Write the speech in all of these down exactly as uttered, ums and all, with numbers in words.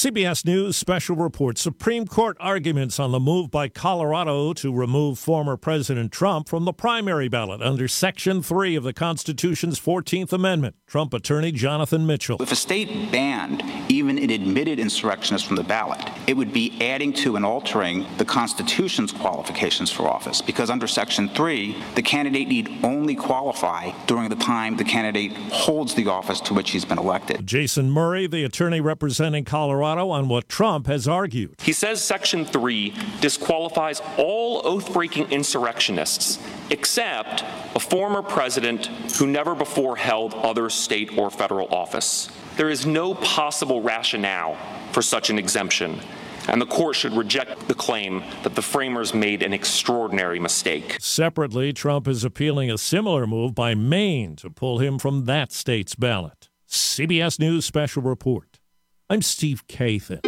C B S News special report. Supreme Court arguments on the move by Colorado to remove former President Trump from the primary ballot under Section three of the Constitution's fourteenth Amendment. Trump attorney Jonathan Mitchell. If a state banned even an admitted insurrectionist from the ballot, it would be adding to and altering the Constitution's qualifications for office, because under Section three, the candidate need only qualify during the time the candidate holds the office to which he's been elected. Jason Murray, the attorney representing Colorado, on what Trump has argued. He says Section three disqualifies all oath-breaking insurrectionists except a former president who never before held other state or federal office. There is no possible rationale for such an exemption, and the court should reject the claim that the framers made an extraordinary mistake. Separately, Trump is appealing a similar move by Maine to pull him from that state's ballot. C B S News Special Report. I'm Steve Kathan.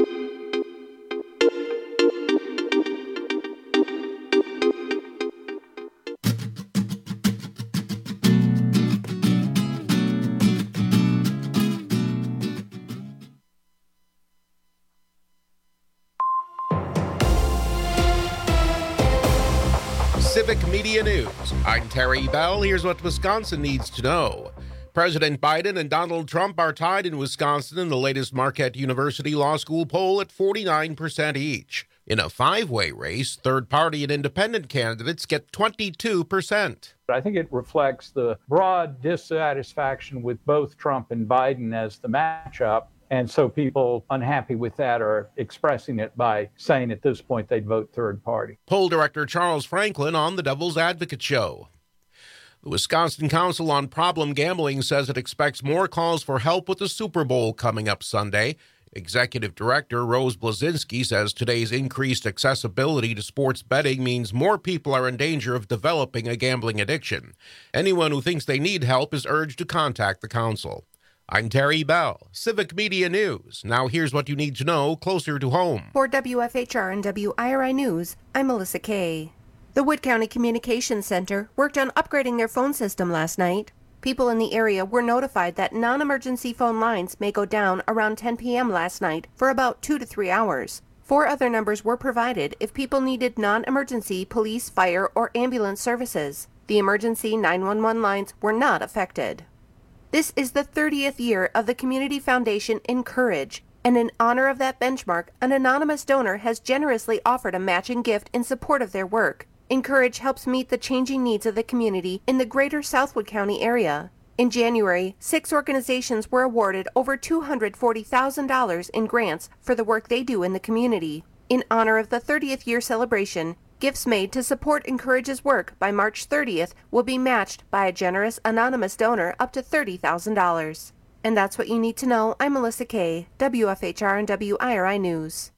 Civic Media News. I'm Terry Bell. Here's what Wisconsin needs to know. President Biden and Donald Trump are tied in Wisconsin in the latest Marquette University Law School poll at forty-nine percent each. In a five-way race, third-party and independent candidates get twenty-two percent. I think it reflects the broad dissatisfaction with both Trump and Biden as the matchup. And so people unhappy with that are expressing it by saying at this point they'd vote third party. Poll director Charles Franklin on the Devil's Advocate Show. The Wisconsin Council on Problem Gambling says it expects more calls for help with the Super Bowl coming up Sunday. Executive Director Rose Blazinski says today's increased accessibility to sports betting means more people are in danger of developing a gambling addiction. Anyone who thinks they need help is urged to contact the council. I'm Terry Bell, Civic Media News. Now here's what you need to know closer to home. For W F H R and W I R I News, I'm Melissa Kay. The Wood County Communications Center worked on upgrading their phone system last night. People in the area were notified that non-emergency phone lines may go down around ten p.m. last night for about two to three hours. Four other numbers were provided if people needed non-emergency police, fire, or ambulance services. The emergency nine one one lines were not affected. This is the thirtieth year of the Community Foundation Encourage, and in honor of that benchmark, an anonymous donor has generously offered a matching gift in support of their work. Encourage helps meet the changing needs of the community in the greater Southwood County area. In January, six organizations were awarded over two hundred forty thousand dollars in grants for the work they do in the community. In honor of the thirtieth year celebration, gifts made to support Encourage's work by March thirtieth will be matched by a generous anonymous donor up to thirty thousand dollars. And that's what you need to know. I'm Melissa Kay, W F H R and W I R I News.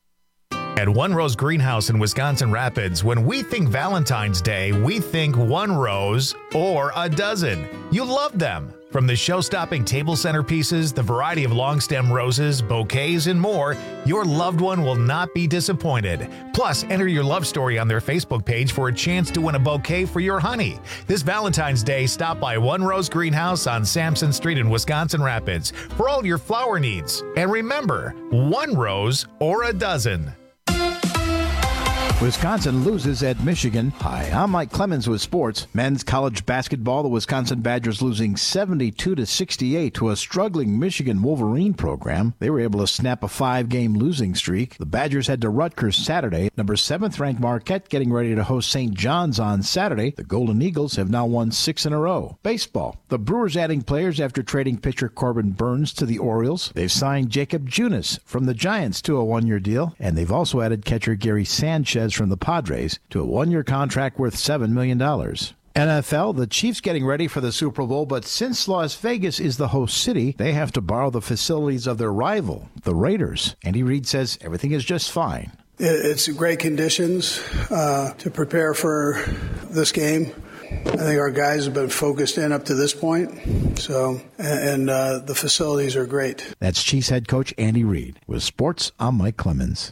At One Rose Greenhouse in Wisconsin Rapids, when we think Valentine's Day, we think one rose or a dozen. You love them. From the show-stopping table centerpieces, the variety of long-stem roses, bouquets, and more, your loved one will not be disappointed. Plus, enter your love story on their Facebook page for a chance to win a bouquet for your honey. This Valentine's Day, stop by One Rose Greenhouse on Sampson Street in Wisconsin Rapids for all your flower needs. And remember, one rose or a dozen. Wisconsin loses at Michigan. Hi, I'm Mike Clemens with sports. Men's college basketball, the Wisconsin Badgers losing seventy-two to sixty-eight to a struggling Michigan Wolverine program. They were able to snap a five-game losing streak. The Badgers head to Rutgers Saturday. Number seventh-ranked Marquette getting ready to host Saint John's on Saturday. The Golden Eagles have now won six in a row. Baseball. The Brewers adding players after trading pitcher Corbin Burns to the Orioles. They've signed Jacob Junis from the Giants to a one-year deal, and they've also added catcher Gary Sanchez from the Padres to a one-year contract worth seven million dollars. N F L, the Chiefs getting ready for the Super Bowl, but since Las Vegas is the host city, they have to borrow the facilities of their rival, the Raiders. Andy Reid says everything is just fine. It's great conditions uh, to prepare for this game. I think our guys have been focused in up to this point, so and uh, the facilities are great. That's Chiefs head coach Andy Reid. With sports, I'm Mike Clemens.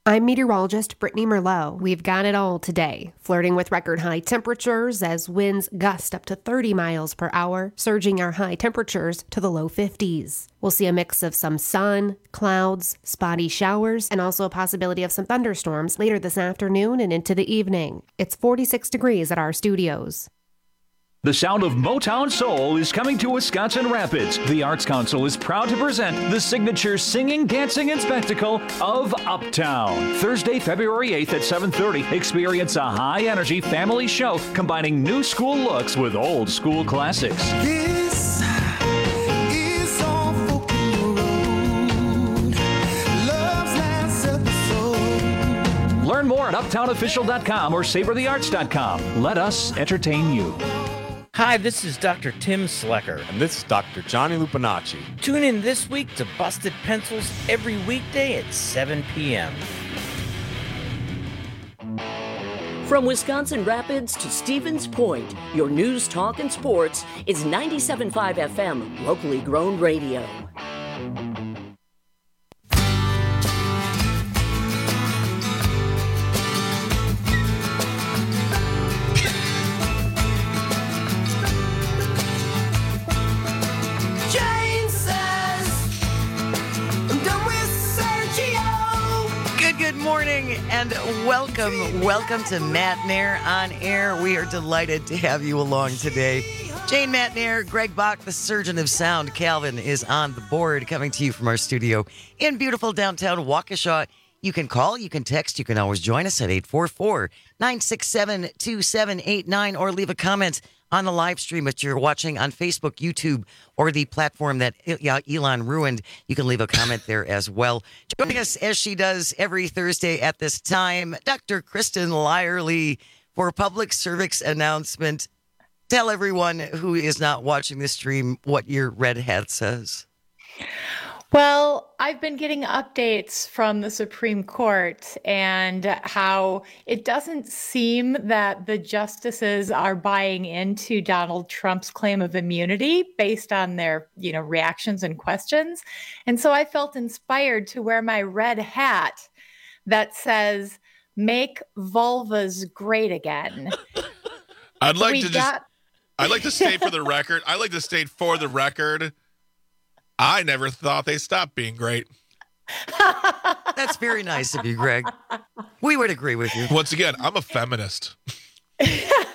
I'm meteorologist Brittany Merlot. We've got it all today, flirting with record high temperatures as winds gust up to thirty miles per hour, surging our high temperatures to the low fifties. We'll see a mix of some sun, clouds, spotty showers, and also a possibility of some thunderstorms later this afternoon and into the evening. It's forty-six degrees at our studios. The sound of Motown Soul is coming to Wisconsin Rapids. The Arts Council is proud to present the signature singing, dancing, and spectacle of Uptown. Thursday, February eighth at seven thirty, experience a high-energy family show combining new school looks with old school classics. This is all folk in the road. Love's last episode. Learn more at uptown official dot com or savor the arts dot com. Let us entertain you. Hi, this is Doctor Tim Slecker. And this is Doctor Johnny Lupinacci. Tune in this week to Busted Pencils every weekday at seven p.m. From Wisconsin Rapids to Stevens Point, your news, talk, and sports is ninety-seven point five F M, locally grown radio. And welcome, welcome to Matt Nair on Air. We are delighted to have you along today. Jane Matt Nair, Greg Bach, the surgeon of sound. Calvin is on the board, coming to you from our studio in beautiful downtown Waukesha. You can call, you can text, you can always join us at eight four four, nine six seven, two seven eight nine or leave a comment on the live stream that you're watching on Facebook, YouTube, or the platform that Elon ruined. You can leave a comment there as well. Joining us as she does every Thursday at this time, Doctor Kristen Lyerly for public service announcement. Tell everyone who is not watching the stream what your red hat says. Well, I've been getting updates from the Supreme Court and how it doesn't seem that the justices are buying into Donald Trump's claim of immunity based on their, you know, reactions and questions. And so I felt inspired to wear my red hat that says, "Make vulvas great again." I'd like we to got- just, I'd like to state for the record, I'd like to state for the record, I never thought they stopped being great. That's very nice of you, Greg. We would agree with you. Once again, I'm a feminist. And,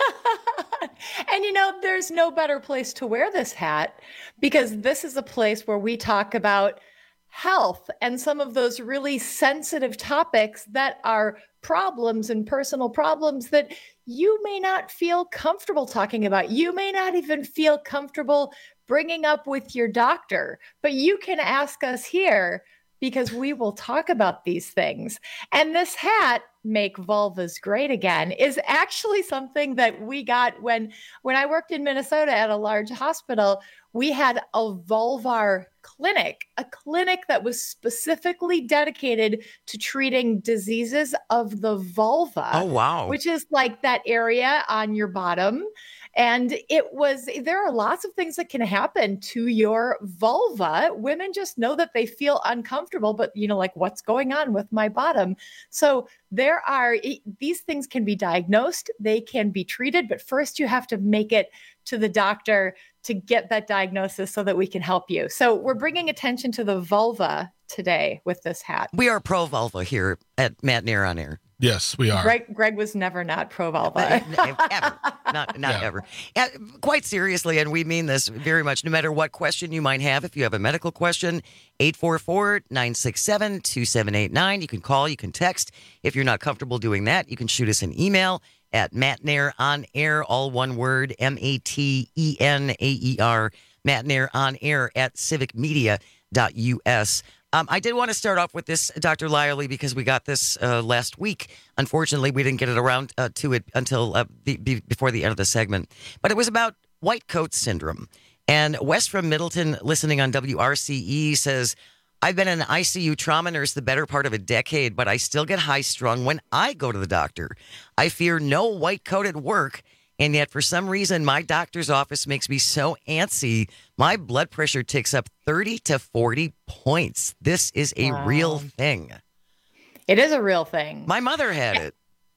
you know, there's no better place to wear this hat because this is a place where we talk about health and some of those really sensitive topics that are problems and personal problems that you may not feel comfortable talking about. You may not even feel comfortable bringing up with your doctor, but you can ask us here because we will talk about these things. And this hat, "Make Vulvas Great Again," is actually something that we got when, when I worked in Minnesota at a large hospital. We had a vulvar clinic, a clinic that was specifically dedicated to treating diseases of the vulva. Oh, wow. Which is like that area on your bottom. And it was, there are lots of things that can happen to your vulva. Women just know that they feel uncomfortable, but, you know, like, what's going on with my bottom? So there are, these things can be diagnosed, they can be treated, but first you have to make it to the doctor to get that diagnosis so that we can help you. So we're bringing attention to the vulva today with this hat. We are pro vulva here at Matt Nair on Air. Yes, we are. Greg, Greg was never not pro vulva. Ever. Not, not Yeah. ever. Uh, quite seriously, and we mean this very much, no matter what question you might have, if you have a medical question, eight four four, nine six seven, two seven eight nine. You can call, you can text. If you're not comfortable doing that, you can shoot us an email at Matt Nair on Air, all one word, M A T E N A E R, Matt Nair on Air at civic media dot U S. Um, I did want to start off with this, Doctor Lyerly, because we got this uh, last week. Unfortunately, we didn't get it around uh, to it until uh, the, be, before the end of the segment. But it was about white coat syndrome. And Wes from Middleton, listening on W R C E, says, "I've been an I C U trauma nurse the better part of a decade, but I still get high-strung when I go to the doctor. I fear no white coat at work, and yet for some reason my doctor's office makes me so antsy, my blood pressure ticks up thirty to forty points. This is a Wow. real thing." It is a real thing. My mother had it.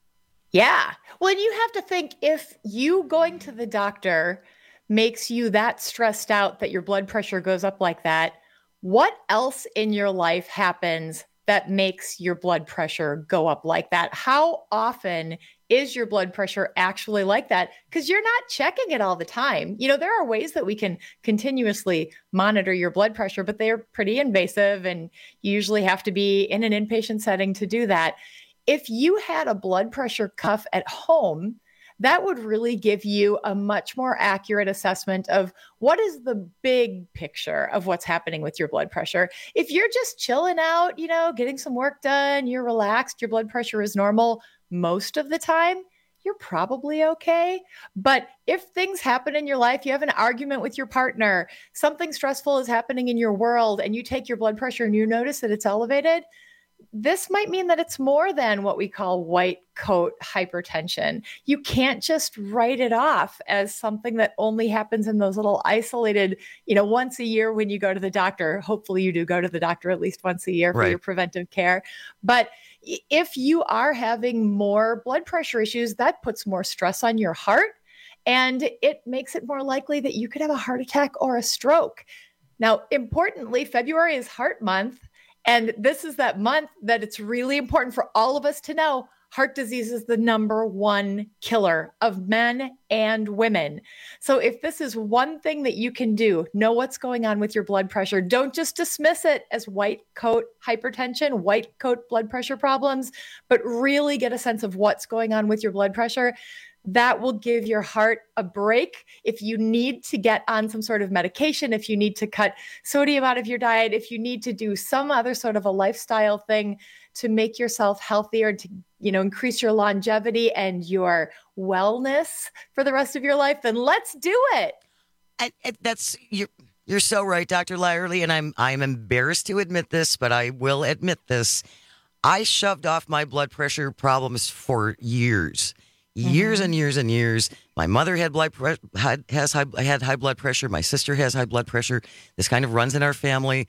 Yeah. Well, and you have to think, if you going to the doctor makes you that stressed out that your blood pressure goes up like that, what else in your life happens that makes your blood pressure go up like that? How often is your blood pressure actually like that? Because you're not checking it all the time. You know, there are ways that we can continuously monitor your blood pressure, but they're pretty invasive, and you usually have to be in an inpatient setting to do that. If you had a blood pressure cuff at home, that would really give you a much more accurate assessment of what is the big picture of what's happening with your blood pressure. If you're just chilling out, you know, getting some work done, you're relaxed, your blood pressure is normal most of the time, you're probably okay. But if things happen in your life, you have an argument with your partner, something stressful is happening in your world, and you take your blood pressure and you notice that it's elevated, this might mean that it's more than what we call white coat hypertension. You can't just write it off as something that only happens in those little isolated, you know, once a year when you go to the doctor. Hopefully you do go to the doctor at least once a year for Right. your preventive care. But i- if you are having more blood pressure issues, that puts more stress on your heart, and it makes it more likely that you could have a heart attack or a stroke. Now, importantly, February is Heart Month. And this is that month that it's really important for all of us to know heart disease is the number one killer of men and women. So if this is one thing that you can do, know what's going on with your blood pressure. Don't just dismiss it as white coat hypertension, white coat blood pressure problems, but really get a sense of what's going on with your blood pressure. That will give your heart a break. If you need to get on some sort of medication, if you need to cut sodium out of your diet, if you need to do some other sort of a lifestyle thing to make yourself healthier, to, you know, increase your longevity and your wellness for the rest of your life, then let's do it. And, and that's you're you're so right, Doctor Lyerly, and I'm I'm embarrassed to admit this, but I will admit this. I shoved off my blood pressure problems for years. Years and years and years. My mother had blood pre- had has high had high blood pressure. My sister has high blood pressure. This kind of runs in our family.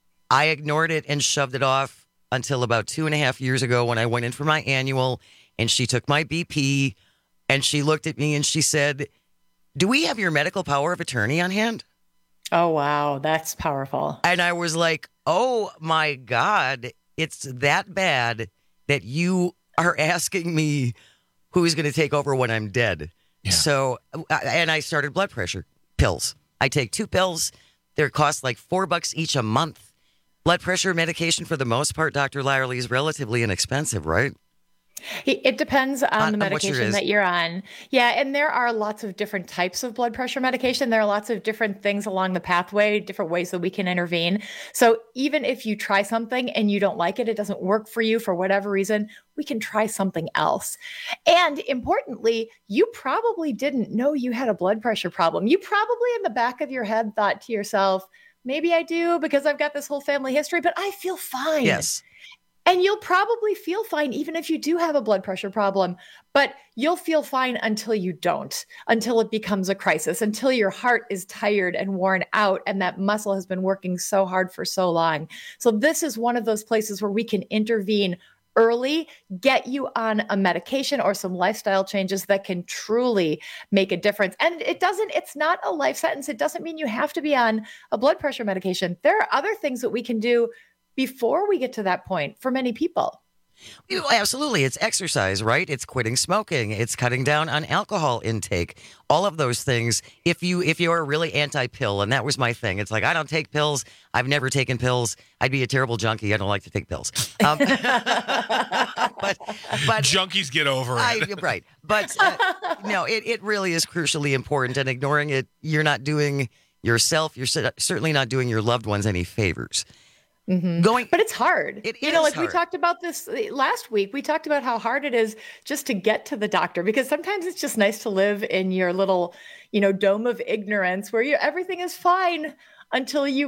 I ignored it and shoved it off until about two and a half years ago when I went in for my annual, and she took my B P, and she looked at me and she said, "Do we have your medical power of attorney on hand?" Oh, wow. That's powerful. And I was like, "Oh my God, it's that bad that you are asking me who's going to take over when I'm dead." Yeah. So, and I started blood pressure pills. I take two pills. They cost like four bucks each a month. Blood pressure medication, for the most part, Doctor Lyerly, is relatively inexpensive, right? It depends on, On- the on what yours medication is. that you're on. Yeah, and there are lots of different types of blood pressure medication. There are lots of different things along the pathway, different ways that we can intervene. So even if you try something and you don't like it, it doesn't work for you for whatever reason, we can try something else. And importantly, you probably didn't know you had a blood pressure problem. You probably in the back of your head thought to yourself, maybe I do because I've got this whole family history, but I feel fine. Yes. And you'll probably feel fine even if you do have a blood pressure problem, but you'll feel fine until you don't, until it becomes a crisis, until your heart is tired and worn out and that muscle has been working so hard for so long. So this is one of those places where we can intervene early, get you on a medication or some lifestyle changes that can truly make a difference. And it doesn't, it's not a life sentence. It doesn't mean you have to be on a blood pressure medication. There are other things that we can do before we get to that point for many people. You- Absolutely. It's exercise, right? It's quitting smoking. It's cutting down on alcohol intake. All of those things. If you if you're really anti-pill, and that was my thing. It's like, I don't take pills. I've never taken pills. I'd be a terrible junkie. I don't like to take pills. Um, but but Junkies get over it. I, right. But uh, no, it, it really is crucially important. And ignoring it, you're not doing yourself, you're cer- certainly not doing your loved ones any favors. Mm-hmm. Going, but it's hard. It you is know, like hard. we talked about this last week. We talked about how hard it is just to get to the doctor, because sometimes it's just nice to live in your little, you know, dome of ignorance where you everything is fine until you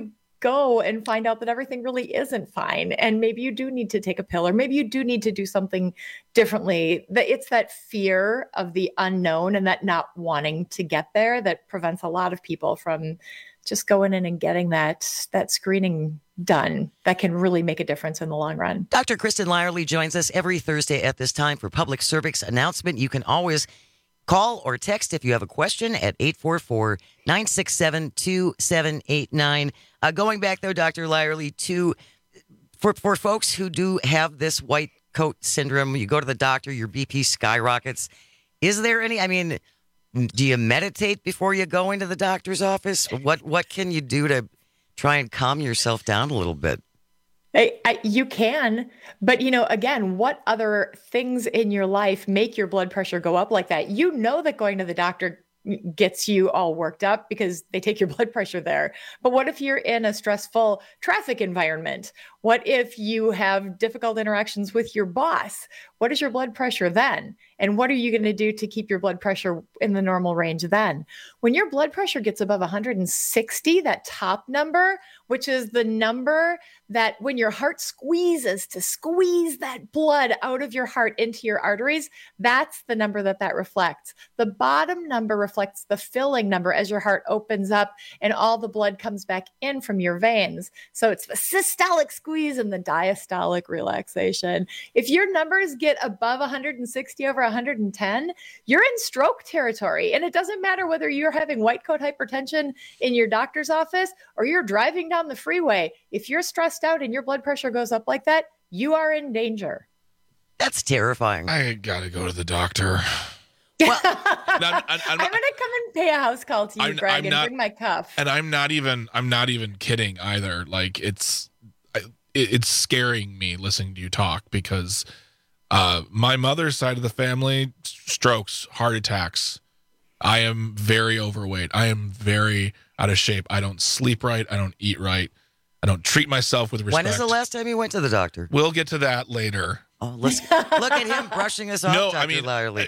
go and find out that everything really isn't fine. And maybe you do need to take a pill, or maybe you do need to do something differently. That it's that fear of the unknown and that not wanting to get there that prevents a lot of people from just going in and getting that that screening done that can really make a difference in the long run. Doctor Kristen Lyerly joins us every Thursday at this time for public service announcement. You can always call or text if you have a question at eight four four, nine six seven, two seven eight nine. Uh, going back, though, Doctor Lyerly, to for, for folks who do have this white coat syndrome, you go to the doctor, your B P skyrockets. Is there any, I mean, do you meditate before you go into the doctor's office? What what can you do to try and calm yourself down a little bit? I, I, you can, but you know, again, what other things in your life make your blood pressure go up like that? You know that going to the doctor gets you all worked up because they take your blood pressure there. But what if you're in a stressful traffic environment? What if you have difficult interactions with your boss? What is your blood pressure then? And what are you going to do to keep your blood pressure in the normal range then? When your blood pressure gets above one hundred sixty, that top number, which is the number that when your heart squeezes to squeeze that blood out of your heart into your arteries, that's the number that that reflects. The bottom number reflects the filling number as your heart opens up and all the blood comes back in from your veins. So it's the systolic squeeze and the diastolic relaxation. If your numbers get above one hundred sixty over one hundred ten, you're in stroke territory. And it doesn't matter whether you're having white coat hypertension in your doctor's office or you're driving down the freeway. If you're stressed out and your blood pressure goes up like that, you are in danger. That's terrifying. I gotta go to the doctor. Well, I'm, I'm, I'm, I'm going to come and pay a house call to you, I'm, Greg, I'm and not, bring my cuff. And I'm not even, I'm not even kidding either. Like it's, it, it's scaring me listening to you talk because uh, my mother's side of the family, strokes, heart attacks. I am very overweight. I am very out of shape. I don't sleep right. I don't eat right. I don't treat myself with respect. when is the last time you went to the doctor? We'll get to that later. Oh, let's look at him brushing us off. No, Doctor I mean, Lyerly.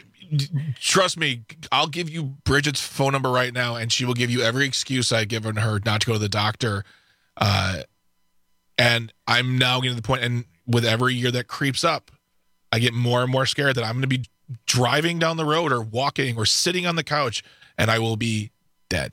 Trust me, I'll give you Bridget's phone number right now, and she will give you every excuse I've given her not to go to the doctor. Uh, and I'm now getting to the point, and with every year that creeps up, I get more and more scared that I'm going to be driving down the road or walking or sitting on the couch, and I will be dead.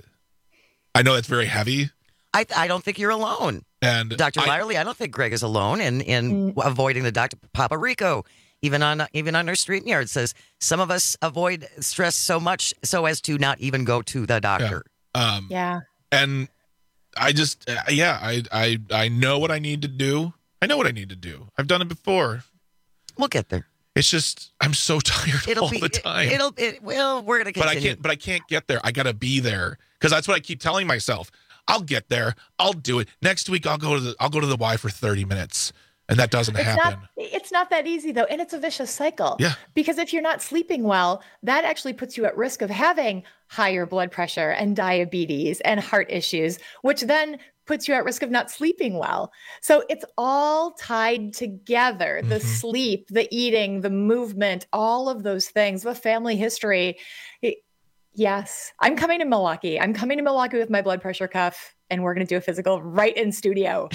I know that's very heavy. I I don't think you're alone. And Doctor I, Lyerly, I don't think Greg is alone in, in mm. avoiding the doctor. Papa Rico, even on even on our street yard, says some of us avoid stress so much so as to not even go to the doctor. Yeah. Um, yeah. And I just, uh, yeah, I, I, I know what I need to do. I know what I need to do. I've done it before. We'll get there. It's just I'm so tired it'll all be, the time. It, it'll. It, well, we're gonna continue. But I can't. But I can't get there. I gotta be there because that's what I keep telling myself. I'll get there. I'll do it. Next week I'll go to the I'll go to the Y for thirty minutes. And that doesn't it's happen. Not, it's not that easy though. And it's a vicious cycle. Yeah. Because if you're not sleeping well, that actually puts you at risk of having higher blood pressure and diabetes and heart issues, which then puts you at risk of not sleeping well. So it's all tied together. The mm-hmm. sleep, the eating, the movement, all of those things, the family history. It, Yes, I'm coming to Milwaukee. I'm coming to Milwaukee with my blood pressure cuff, and we're going to do a physical right in studio.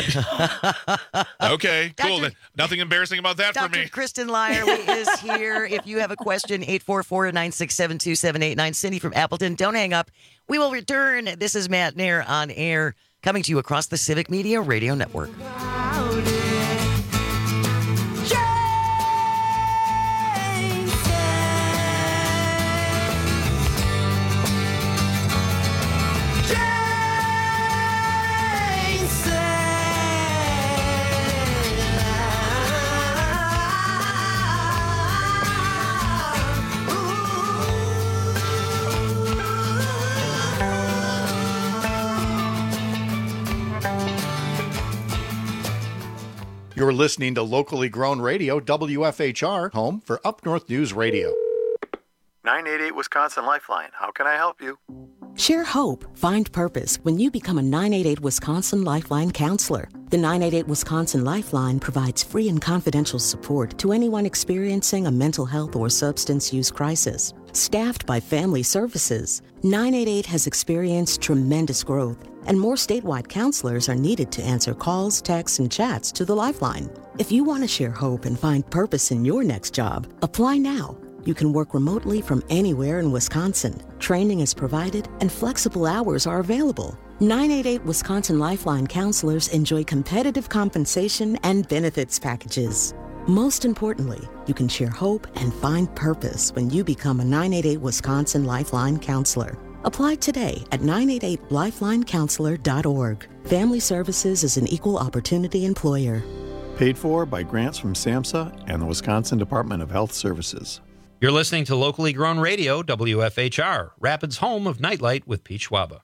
Okay, cool. Doctor, Nothing embarrassing about that Doctor for me. Doctor Kristen Lyerly is here. If you have a question, eight four four, nine six seven, two seven eight nine. Cindy from Appleton, don't hang up. We will return. This is Matt Nair on air, coming to you across the Civic Media Radio Network. You're listening to locally grown radio, W F H R, home for Up North News Radio. nine eight eight Wisconsin Lifeline. How can I help you? Share hope, find purpose when you become a nine eight eight Wisconsin Lifeline counselor. The nine eight eight Wisconsin Lifeline provides free and confidential support to anyone experiencing a mental health or substance use crisis. Staffed by Family Services, nine eight eight has experienced tremendous growth, and more statewide counselors are needed to answer calls, texts, and chats to the Lifeline. If you want to share hope and find purpose in your next job, apply now. You can work remotely from anywhere in Wisconsin. Training is provided, and flexible hours are available. nine eight eight Wisconsin Lifeline counselors enjoy competitive compensation and benefits packages. Most importantly, you can share hope and find purpose when you become a nine eight eight Wisconsin Lifeline counselor. Apply today at nine eight eight lifeline counselor dot org. Family Services is an equal opportunity employer. Paid for by grants from SAMHSA and the Wisconsin Department of Health Services. You're listening to locally grown radio, W F H R, Rapids' home of Nightlight with Pete Schwaba.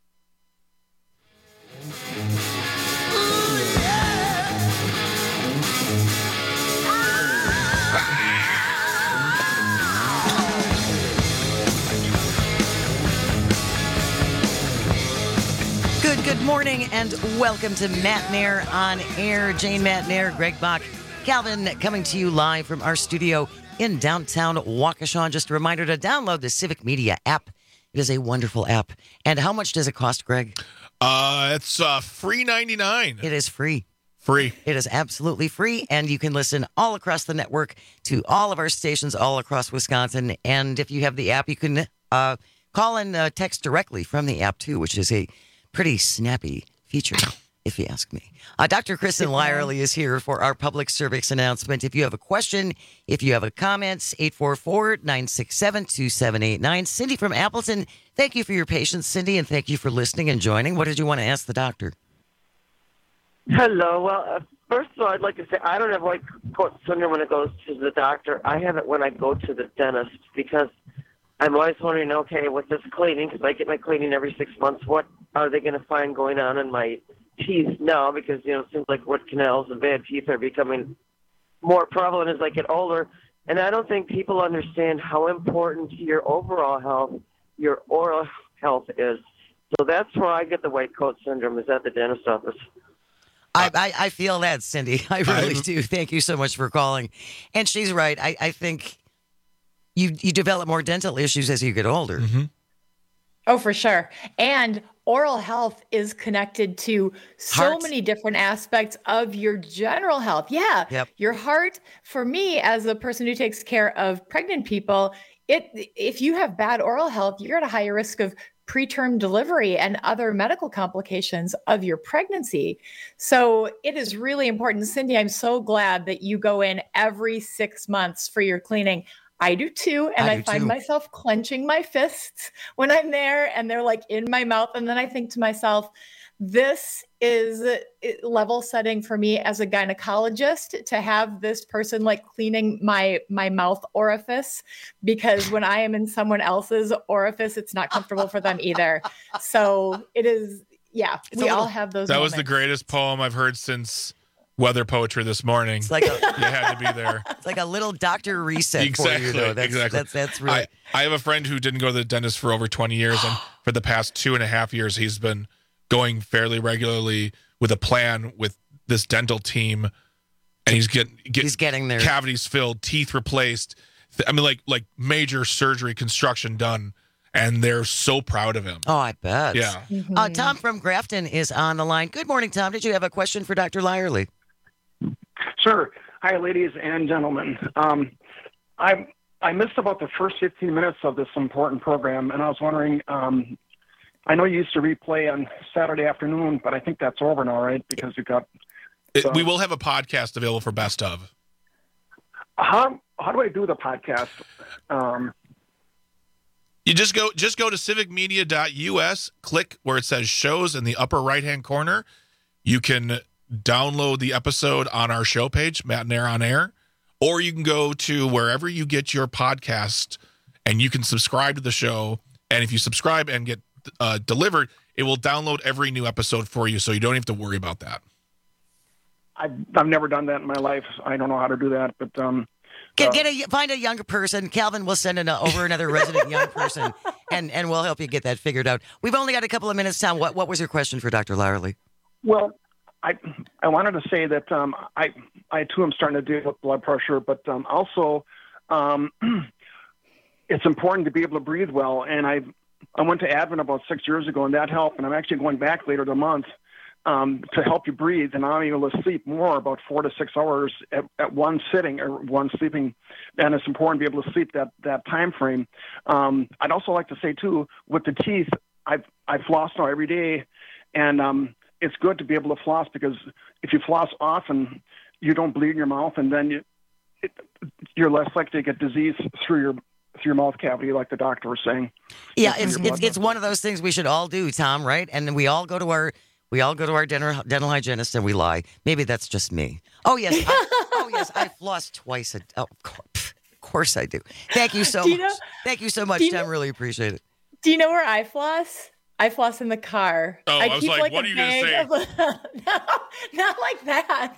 Good, good morning, and welcome to Matt Nair on Air. Jane Matt Nair, Greg Bach, Calvin, coming to you live from our studio in downtown Waukesha. Just a reminder to download the Civic Media app. It is a wonderful app. And how much does it cost, Greg? Uh, it's uh, free ninety-nine. It is free. Free. It is absolutely free, and you can listen all across the network to all of our stations all across Wisconsin. And if you have the app, you can uh, call and uh, text directly from the app, too, which is a pretty snappy feature, if you ask me. Uh, Doctor Kristen Lyerly is here for our public service announcement. If you have a question, if you have a comment, eight four four, nine six seven, two seven eight nine. Cindy from Appleton, thank you for your patience, Cindy, and thank you for listening and joining. What did you want to ask the doctor? Hello. Well, uh, first of all, I'd like to say I don't have white coat syndrome when it goes to the doctor. I have it when I go to the dentist because I'm always wondering, okay, with this cleaning, because I get my cleaning every six months, what are they going to find going on in my teeth now? Because, you know, it seems like root canals and bad teeth are becoming more prevalent as I get older. And I don't think people understand how important to your overall health, your oral health is. So that's where I get the white coat syndrome, is at the dentist office. I, I, I feel that, Cindy. I really do. Thank you so much for calling. And she's right. I, I think you you develop more dental issues as you get older. Mm-hmm. Oh, for sure. And oral health is connected to so Heart. many different aspects of your general health. Yeah. Yep. Your heart, for me, as a person who takes care of pregnant people, it if you have bad oral health, you're at a higher risk of preterm delivery and other medical complications of your pregnancy. So it is really important. Cindy, I'm so glad that you go in every six months for your cleaning. I do too. And I I, do find too. myself clenching my fists when I'm there and they're like in my mouth. And then I think to myself, this is level setting for me as a gynecologist to have this person like cleaning my my mouth orifice, because when I am in someone else's orifice, it's not comfortable for them either. So it is, yeah, It's we a little- all have those That moments. was the greatest poem I've heard since Weather Poetry this morning. It's like a, You had to be there. it's like a little doctor reset Exactly. for you, though. That's, exactly. That's, that's really... I, I have a friend who didn't go to the dentist for over twenty years, and for the past two and a half years, he's been going fairly regularly with a plan with this dental team, and he's getting get, He's getting there. cavities filled, teeth replaced. I mean, like like major surgery, construction done, and they're so proud of him. Oh, I bet. Yeah. Uh, Tom from Grafton is on the line. Good morning, Tom. Did you have a question for Doctor Lyerly? Sure. Hi, ladies and gentlemen. Um, I I missed about the first fifteen minutes of this important program, and I was wondering, um, I know you used to replay on Saturday afternoon, but I think that's over now, right? Because you got... It, so- we will have a podcast available for best of. How, how do I do the podcast? Um, You just go just go to civic media dot U S, click where it says shows in the upper right-hand corner. You can download the episode on our show page, Matt Nair on Air, or you can go to wherever you get your podcast and you can subscribe to the show. And if you subscribe and get uh, delivered, it will download every new episode for you, so you don't have to worry about that. I've, I've never done that in my life. I don't know how to do that, but... Um, Get, uh, get a find a younger person. Calvin will send an, uh, over another resident young person, and, and we'll help you get that figured out. We've only got a couple of minutes, Tom. What what was your question for Doctor Lyerly? Well, I I wanted to say that um, I I too am starting to deal with blood pressure, but um, also um, it's important to be able to breathe well. And I I went to Advent about six years ago, and that helped. And I'm actually going back later the month um, to help you breathe. And I'm able to sleep more, about four to six hours at, at one sitting or one sleeping. And it's important to be able to sleep that that time frame. Um, I'd also like to say too, with the teeth, I I floss now every day, and um, it's good to be able to floss because if you floss often, you don't bleed in your mouth, and then you it, you're less likely to get disease through your through your mouth cavity, like the doctor was saying. Yeah, it's it's, it's one of those things we should all do, Tom. Right? And we all go to our we all go to our dental dental hygienist and we lie. Maybe that's just me. Oh yes, I, oh yes, I floss twice a. Oh, of course, of course I do. Thank you so Do you much. know- Thank you so much, do you Tom. know- Really appreciate it. Do you know where I floss? I floss in the car. Oh, I was keep like, what a are you gonna bag say? of- no, not like that.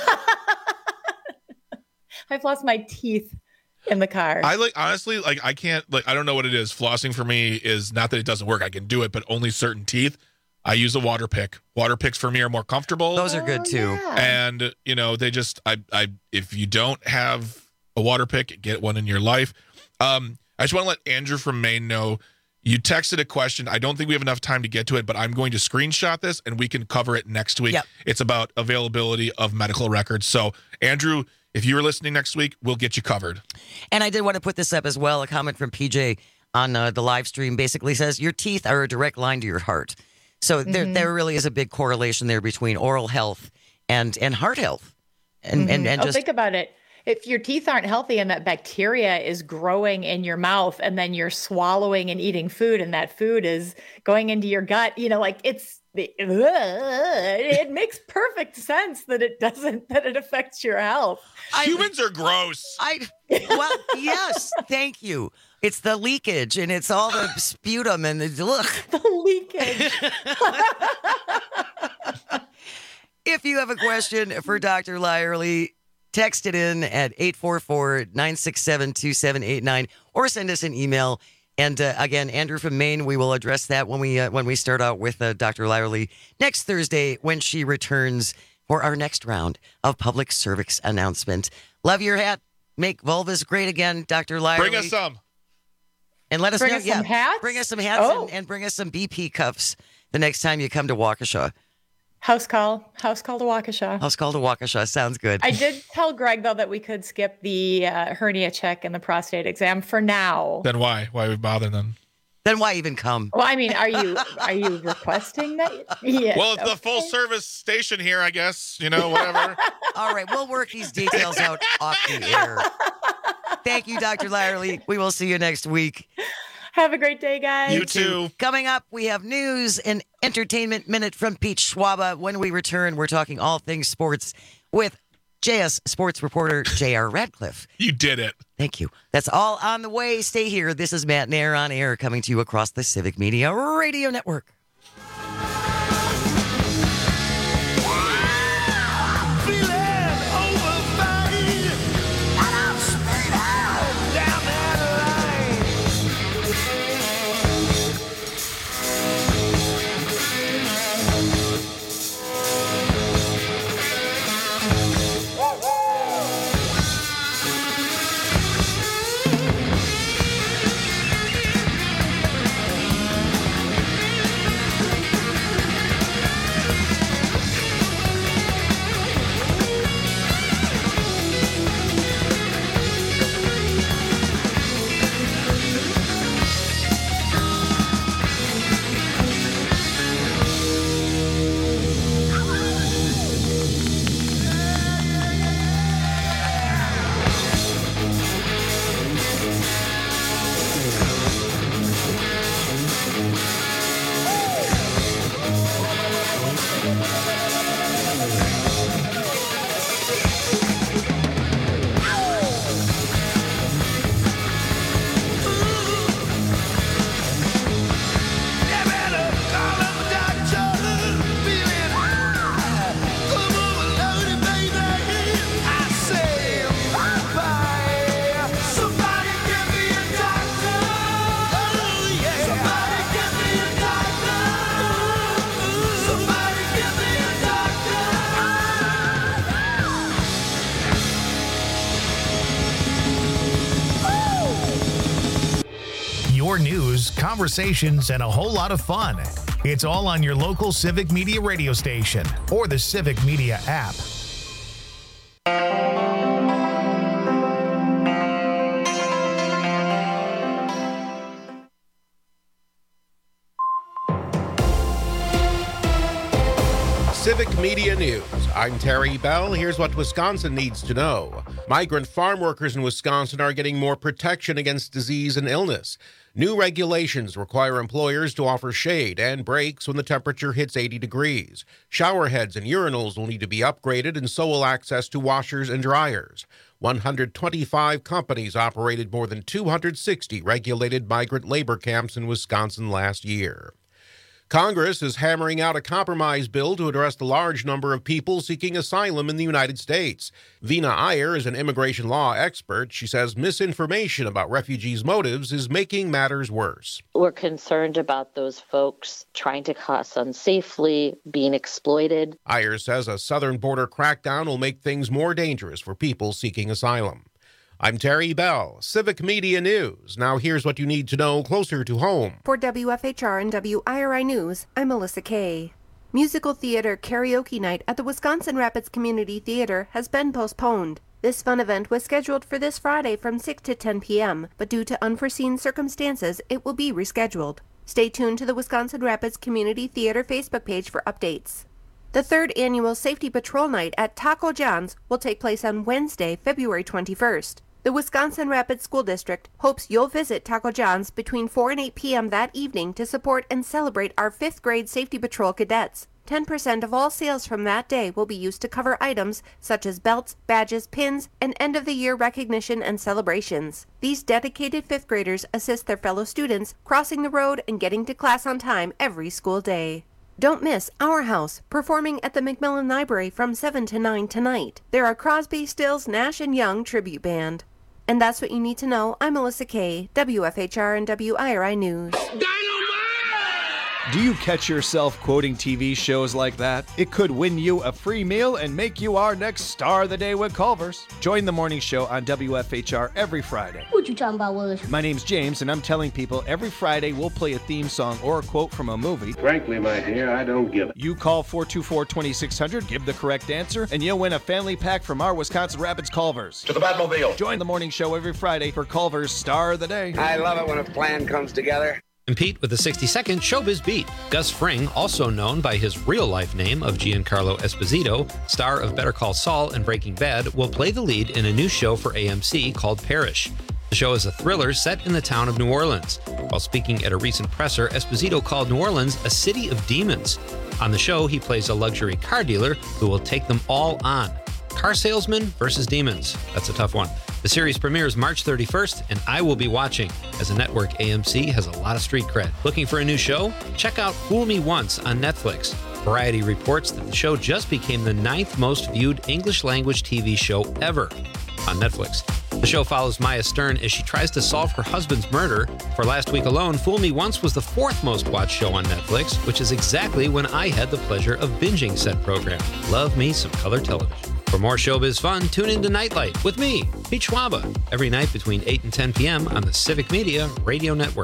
I floss my teeth in the car. I like honestly, like I can't like I don't know what it is. Flossing for me is not that it doesn't work. I can do it, but only certain teeth. I use a water pick. Water picks for me are more comfortable. Those are good too. And you know, they just I I if you don't have a water pick, get one in your life. Um, I just want to let Andrew from Maine know you texted a question. I don't think we have enough time to get to it, but I'm going to screenshot this and we can cover it next week. Yep. It's about availability of medical records. So Andrew, if you were listening next week, we'll get you covered. And I did want to put this up as well. A comment from P J on uh, the live stream basically says your teeth are a direct line to your heart. So there, Mhm. there really is a big correlation there between oral health and, and heart health. And, and, and oh, just think about it. If your teeth aren't healthy and that bacteria is growing in your mouth and then you're swallowing and eating food and that food is going into your gut, you know, like it's, it makes perfect sense that it doesn't, that it affects your health. Humans are gross. I, well, yes, thank you. It's the leakage and it's all the sputum and the look. The leakage. If you have a question for Doctor Lyerly, text it in at eight four four, nine six seven, two seven eight nine or send us an email. And uh, again, Andrew from Maine, we will address that when we uh, when we start out with uh, Doctor Lyerly next Thursday when she returns for our next round of public service announcement. Love your hat. Make vulvas great again, Doctor Lyerly. Bring us some. And let us Bring know. us yeah, some hats? Bring us some hats Oh. and, and bring us some B P cuffs the next time you come to Waukesha. House call, house call to Waukesha. House call to Waukesha. Sounds good. I did tell Greg, though, that we could skip the uh, hernia check and the prostate exam for now. Then why? Why would bother them? Then why even come? Well, I mean, are you are you requesting that? Yeah. Well, it's the full service station here, I guess. You know, whatever. All right, we'll work these details out off the air. Thank you, Doctor Lyerly. We will see you next week. Have a great day, guys. You too. Coming up, we have news and entertainment minute from Pete Schwaba. When we return, we're talking all things sports with J S sports reporter J R Radcliffe. You did it. Thank you. That's all on the way. Stay here. This is Matt Nair on air coming to you across the Civic Media Radio Network. news, conversations, and a whole lot of fun. It's all on your local Civic Media radio station or the Civic Media app. Civic Media News. I'm Terry Bell. Here's what Wisconsin needs to know. Migrant farm workers in Wisconsin are getting more protection against disease and illness. New regulations require employers to offer shade and breaks when the temperature hits eighty degrees. Shower heads and urinals will need to be upgraded, and so will access to washers and dryers. one hundred twenty-five companies operated more than two hundred sixty regulated migrant labor camps in Wisconsin last year. Congress is hammering out a compromise bill to address the large number of people seeking asylum in the United States. Vina Iyer is an immigration law expert. She says misinformation about refugees' motives is making matters worse. We're concerned about those folks trying to cross unsafely, being exploited. Iyer says a southern border crackdown will make things more dangerous for people seeking asylum. I'm Terry Bell, Civic Media News. Now here's what you need to know closer to home. For W F H R and W I R I News, I'm Melissa Kay. Musical theater karaoke night at the Wisconsin Rapids Community Theater has been postponed. This fun event was scheduled for this Friday from six to ten p.m., but due to unforeseen circumstances, it will be rescheduled. Stay tuned to the Wisconsin Rapids Community Theater Facebook page for updates. The third annual Safety Patrol Night at Taco John's will take place on Wednesday, February twenty-first. The Wisconsin Rapids School District hopes you'll visit Taco John's between four and eight p.m. that evening to support and celebrate our fifth grade Safety Patrol cadets. ten percent of all sales from that day will be used to cover items such as belts, badges, pins, and end-of-the-year recognition and celebrations. These dedicated fifth graders assist their fellow students crossing the road and getting to class on time every school day. Don't miss Our House, performing at the Macmillan Library from seven to nine tonight. They're a Crosby, Stills, Nash and Young tribute band. And that's what you need to know. I'm Melissa Kay, W F H R and W I R I News. Do you catch yourself quoting T V shows like that? It could win you a free meal and make you our next star of the day with Culver's. Join the morning show on W F H R every Friday. What you talking about, Willis? My name's James, and I'm telling people every Friday we'll play a theme song or a quote from a movie. Frankly, my dear, I don't give a... You call four two four, two six zero zero, give the correct answer, and you'll win a family pack from our Wisconsin Rapids Culver's. To the Batmobile. Join the morning show every Friday for Culver's Star of the Day. I love it when a plan comes together. Compete with the sixty-second Showbiz Beat. Gus Fring, also known by his real-life name of Giancarlo Esposito, star of Better Call Saul and Breaking Bad, will play the lead in a new show for A M C called Parish. The show is a thriller set in the town of New Orleans. While speaking at a recent presser, Esposito called New Orleans a city of demons. On the show, he plays a luxury car dealer who will take them all on. Car salesman versus demons. That's a tough one. The series premieres March thirty-first, and I will be watching, as a network A M C has a lot of street cred. Looking for a new show? Check out Fool Me Once on Netflix. Variety reports that the show just became the ninth most viewed English-language T V show ever on Netflix. The show follows Maya Stern as she tries to solve her husband's murder. For last week alone, Fool Me Once was the fourth most watched show on Netflix, which is exactly when I had the pleasure of binging said program. Love me some color television. For more showbiz fun, tune in to Nightlight with me, Pete Schwaba, every night between eight and ten p.m. on the Civic Media Radio Network.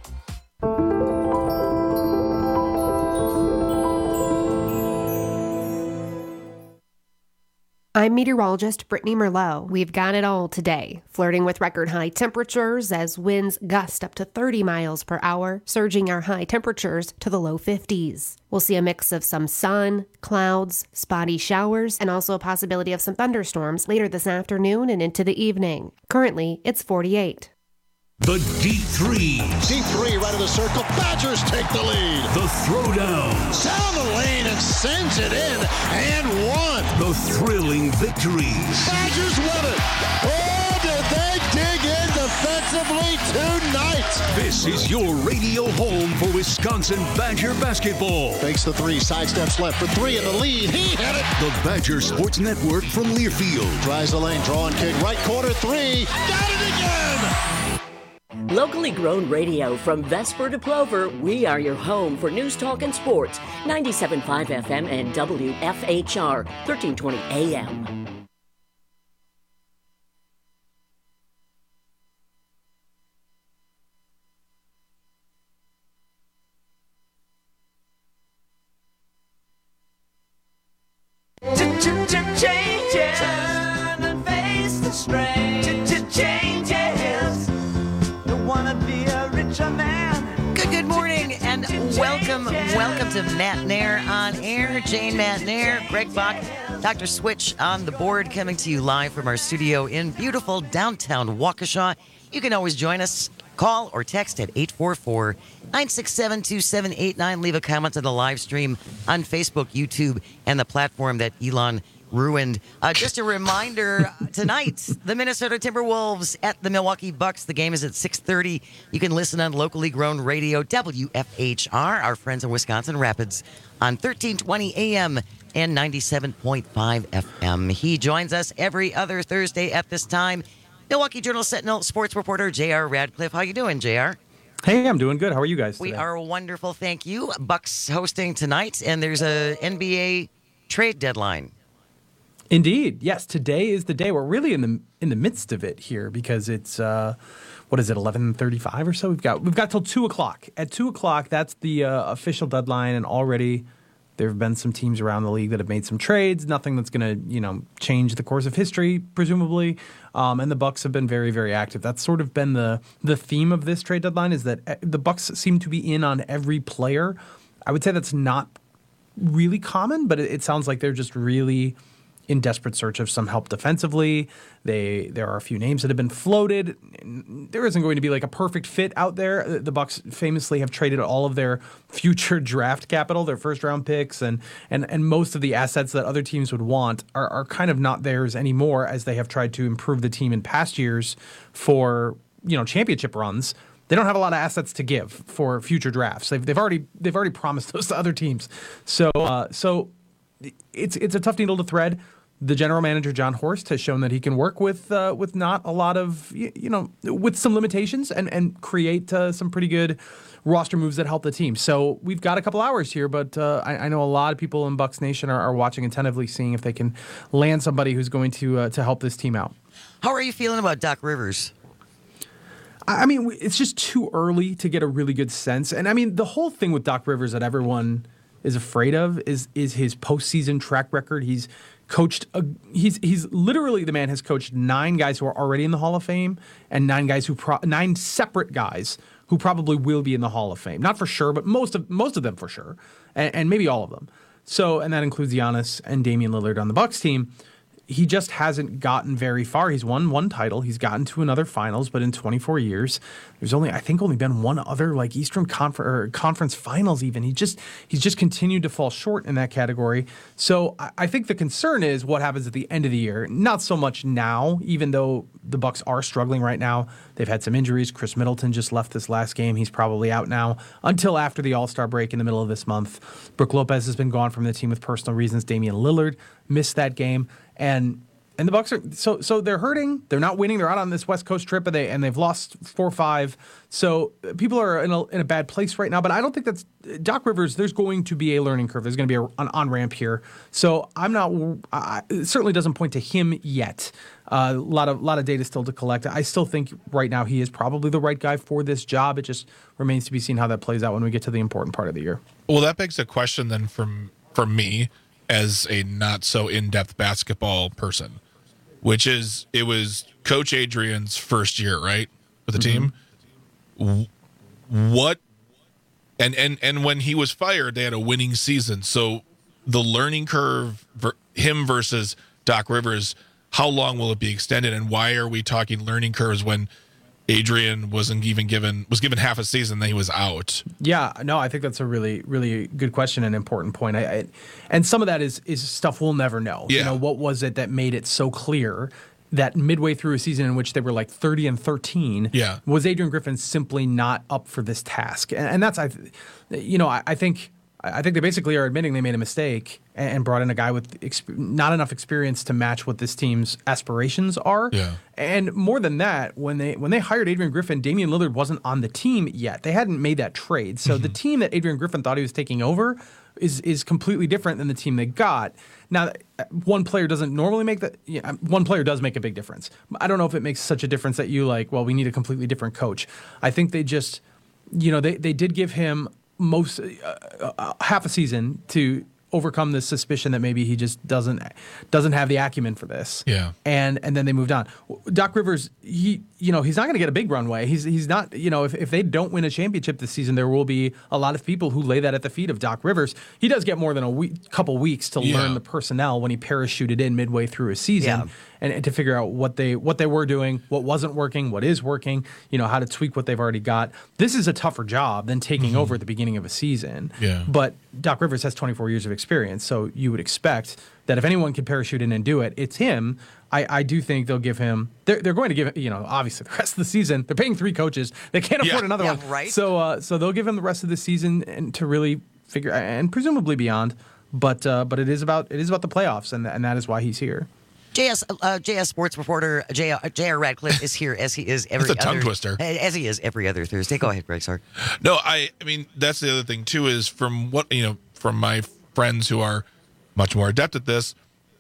I'm meteorologist Brittany Merlot. We've got it all today, flirting with record high temperatures as winds gust up to thirty miles per hour, surging our high temperatures to the low fifties. We'll see a mix of some sun, clouds, spotty showers, and also a possibility of some thunderstorms later this afternoon and into the evening. Currently, it's forty-eight. The deep threes. Deep three right of the circle. Badgers take the lead. The throwdown. Down the lane and sends it in and one. The thrilling victories. Badgers win it. Oh, did they dig in defensively tonight? This is your radio home for Wisconsin Badger basketball. Fakes the three, sidesteps left for three in the lead. He hit it. The Badger Sports Network from Learfield. Tries the lane, drawing kick, right corner three. Got it again. Locally grown radio from Vesper to Plover, we are your home for news, talk, and sports. ninety-seven point five F M and W F H R, thirteen twenty A M. Changes. Turn and face the strain. Changes. Don't wanna be a richer man. Good, good morning, and welcome, welcome to Matt Nair on air. Jane Matt Nair, Greg Bach, Doctor Switch on the board, coming to you live from our studio in beautiful downtown Waukesha. You can always join us. Call or text at eight four four, nine six seven, two seven eight nine. Leave a comment on the live stream on Facebook, YouTube, and the platform that Elon ruined. Uh, just a reminder, tonight, the Minnesota Timberwolves at the Milwaukee Bucks. The game is at six thirty. You can listen on locally grown radio, W F H R, our friends in Wisconsin Rapids, on thirteen twenty A M and ninety-seven point five F M. He joins us every other Thursday at this time. Milwaukee Journal-Sentinel sports reporter J R Radcliffe. How you doing, J R? Hey, I'm doing good. How are you guys today? We are wonderful, thank you. Bucks hosting tonight, and there's a N B A trade deadline. Indeed, yes. Today is the day. We're really in the in the midst of it here because it's uh, what is it, eleven thirty-five or so? We've got we've got till two o'clock. At two o'clock, that's the uh, official deadline, and already there have been some teams around the league that have made some trades. Nothing that's going to, you know, change the course of history, presumably. Um, and the Bucks have been very, very active. That's sort of been the the theme of this trade deadline, is that the Bucks seem to be in on every player. I would say that's not really common, but it, it sounds like they're just really in desperate search of some help defensively. They there are a few names that have been floated. There isn't going to be like a perfect fit out there. The Bucks famously have traded all of their future draft capital, their first round picks, and and and most of the assets that other teams would want are, are kind of not theirs anymore, as they have tried to improve the team in past years for, you know, championship runs. They don't have a lot of assets to give for future drafts. They've they've already they've already promised those to other teams. So uh, so it's it's a tough needle to thread. The general manager, John Horst, has shown that he can work with uh, with not a lot of, you, you know, with some limitations and, and create uh, some pretty good roster moves that help the team. So we've got a couple hours here, but uh, I, I know a lot of people in Bucks Nation are, are watching attentively, seeing if they can land somebody who's going to uh, to help this team out. How are you feeling about Doc Rivers? I mean, it's just too early to get a really good sense. And I mean, the whole thing with Doc Rivers that everyone is afraid of is is his postseason track record. He's coached, a, he's he's literally, the man has coached nine guys who are already in the Hall of Fame and nine guys who, pro, nine separate guys who probably will be in the Hall of Fame. Not for sure, but most of most of them for sure, and, and maybe all of them. So, and that includes Giannis and Damian Lillard on the Bucks team. He just hasn't gotten very far. He's won one title. He's gotten to another finals, but in twenty-four years, there's only, I think, only been one other like Eastern Confer- or Conference Finals. Even he just he's just continued to fall short in that category. So I, I think the concern is what happens at the end of the year. Not so much now, even though the Bucks are struggling right now. They've had some injuries. Chris Middleton just left this last game. He's probably out now until after the All-Star break in the middle of this month. Brook Lopez has been gone from the team with personal reasons. Damian Lillard missed that game. And and the Bucks are so so they're hurting. They're not winning. They're out on this West Coast trip, and they and they've lost four or five. So people are in a in a bad place right now. But I don't think that's Doc Rivers. There's going to be a learning curve. There's going to be a, an on ramp here. So I'm not. I, it certainly doesn't point to him yet. Uh, a lot of lot of data still to collect. I still think right now he is probably the right guy for this job. It just remains to be seen how that plays out when we get to the important part of the year. Well, that begs a question then from from me, as a not so in-depth basketball person, which is, it was Coach Adrian's first year, right, with the mm-hmm. team. What, and, and, and when he was fired, they had a winning season. So the learning curve, him versus Doc Rivers, how long will it be extended? And why are we talking learning curves when Adrian wasn't even given was given half a season, then he was out? Yeah, no, I think that's a really, really good question and important point. I, I, and some of that is is stuff we'll never know. Yeah. You know, what was it that made it so clear that midway through a season in which they were like thirty and thirteen, yeah. was Adrian Griffin simply not up for this task? And, and that's, I, you know, I, I think. I think they basically are admitting they made a mistake and brought in a guy with exp- not enough experience to match what this team's aspirations are. Yeah. And more than that, when they when they hired Adrian Griffin, Damian Lillard wasn't on the team yet. They hadn't made that trade. So mm-hmm. the team that Adrian Griffin thought he was taking over is is completely different than the team they got. Now, one player doesn't normally make that. Yeah, one player does make a big difference. I don't know if it makes such a difference that you like, well, we need a completely different coach. I think they just, you know, they, they did give him most uh, uh, half a season to overcome this suspicion that maybe he just doesn't doesn't have the acumen for this. Yeah. And and then they moved on. Doc Rivers, he you know, he's not going to get a big runway. He's he's not, you know, if, if they don't win a championship this season, there will be a lot of people who lay that at the feet of Doc Rivers. He does get more than a week, couple weeks to Yeah. learn the personnel when he parachuted in midway through a season. Yeah. And, and to figure out what they what they were doing, what wasn't working, what is working, you know, how to tweak what they've already got. This is a tougher job than taking Mm-hmm. over at the beginning of a season. Yeah. But Doc Rivers has twenty-four years of experience, so you would expect that if anyone can parachute in and do it, it's him. I, I do think they'll give him. They're, they're going to give, you know, obviously the rest of the season. They're paying three coaches. They can't afford Yeah. another Yeah, one, right. So uh, so they'll give him the rest of the season and to really figure and presumably beyond. But uh, but it is about it is about the playoffs, and and that is why he's here. J S uh, J S sports reporter J R, J R Radcliffe is here as he is every That's a tongue other, twister. as he is every other Thursday. Go ahead, Greg. Sorry. No, I, I mean, that's the other thing, too, is from what, you know, from my friends who are much more adept at this,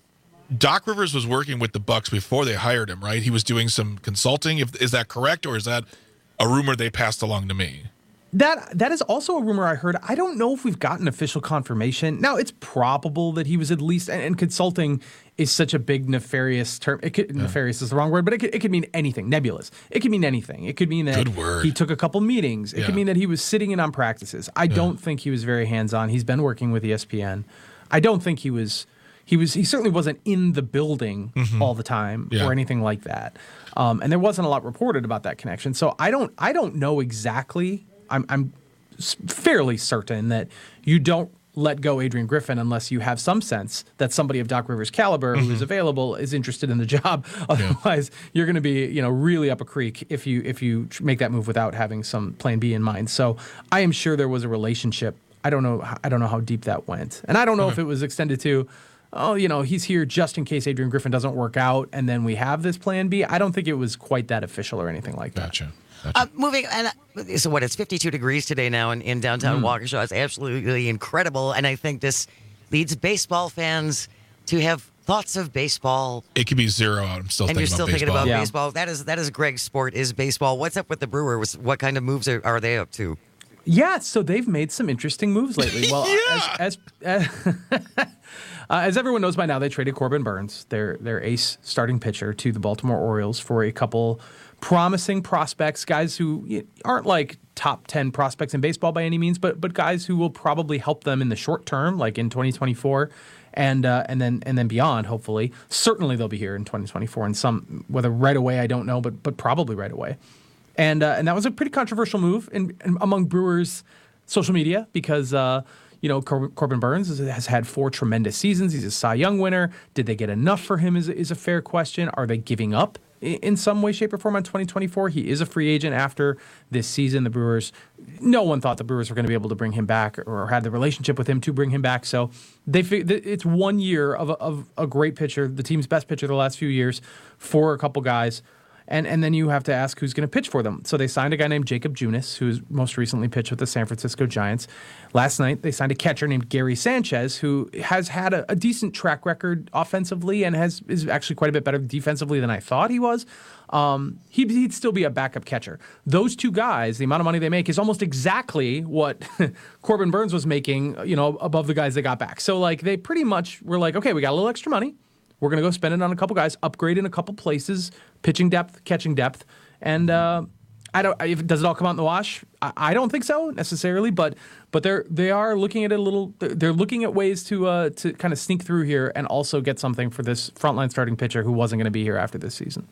Doc Rivers was working with the Bucks before they hired him, right? He was doing some consulting. If, is that correct, or is that a rumor they passed along to me? That that is also a rumor I heard. I don't know if we've gotten official confirmation. Now, it's probable that he was at least, and, and consulting is such a big nefarious term. It could, yeah. Nefarious is the wrong word, but it could, it could mean anything. Nebulous. It could mean anything. It could mean that Good word. he took a couple meetings. It Yeah. could mean that he was sitting in on practices. I Yeah. don't think he was very hands-on. He's been working with E S P N. I don't think he was. He was. He certainly wasn't in the building Mhm. all the time Yeah. or anything like that. Um, and there wasn't a lot reported about that connection. So I don't. I don't know exactly. I'm. I'm fairly certain that you don't let go Adrian Griffin unless you have some sense that somebody of Doc Rivers' caliber Mm-hmm. who is available is interested in the job. Otherwise, you're going to be, you know, really up a creek if you if you tr- make that move without having some plan B in mind. So I am sure there was a relationship. I don't know. I don't know how deep that went, and I don't know Okay. if it was extended to, oh, you know, he's here just in case Adrian Griffin doesn't work out, and then we have this plan B. I don't think it was quite that official or anything like that. Gotcha. Uh, moving, and uh, so what? It's fifty-two degrees today now in, in downtown Mm. Waukesha. It's absolutely incredible, and I think this leads baseball fans to have thoughts of baseball. It could be zero out. I'm still and thinking you're still about thinking baseball. about Yeah. baseball. That is that is Greg's sport. Is baseball. What's up with the Brewers? What kind of moves are, are they up to? Yeah, so they've made some interesting moves lately. Well, Yeah. as as, uh, as everyone knows by now, they traded Corbin Burns, their their ace starting pitcher, to the Baltimore Orioles for a couple promising prospects, guys who y- aren't like top ten prospects in baseball by any means, but but guys who will probably help them in the short term, like in twenty twenty-four. And uh, and then and then beyond, hopefully. Certainly they'll be here in twenty twenty-four, and some whether right away I don't know, but but probably right away. And uh, and that was a pretty controversial move in, in among Brewers social media because uh, you know Cor- Corbin Burns has, has had four tremendous seasons. He's a Cy Young winner. Did they get enough for him? Is is a fair question. Are they giving up in, in some way, shape, or form on twenty twenty-four? He is a free agent after this season. The Brewers, no one thought the Brewers were going to be able to bring him back or had the relationship with him to bring him back. So they fig- it's one year of a, of a great pitcher, the team's best pitcher the last few years, for a couple guys. And and then you have to ask who's going to pitch for them. So they signed a guy named Jacob Junis, who's most recently pitched with the San Francisco Giants. Last night, they signed a catcher named Gary Sanchez, who has had a, a decent track record offensively and has is actually quite a bit better defensively than I thought he was. Um, he'd, he'd still be a backup catcher. Those two guys, the amount of money they make is almost exactly what Corbin Burns was making, you know, above the guys they got back. So like they pretty much were like, okay, we got a little extra money. We're going to go spend it on a couple guys, upgrade in a couple places, pitching depth, catching depth. And uh, I don't. If, does it all come out in the wash? I, I don't think so necessarily, but but they're they are looking at it a little. They're looking at ways to uh, to kind of sneak through here and also get something for this frontline starting pitcher who wasn't going to be here after this season.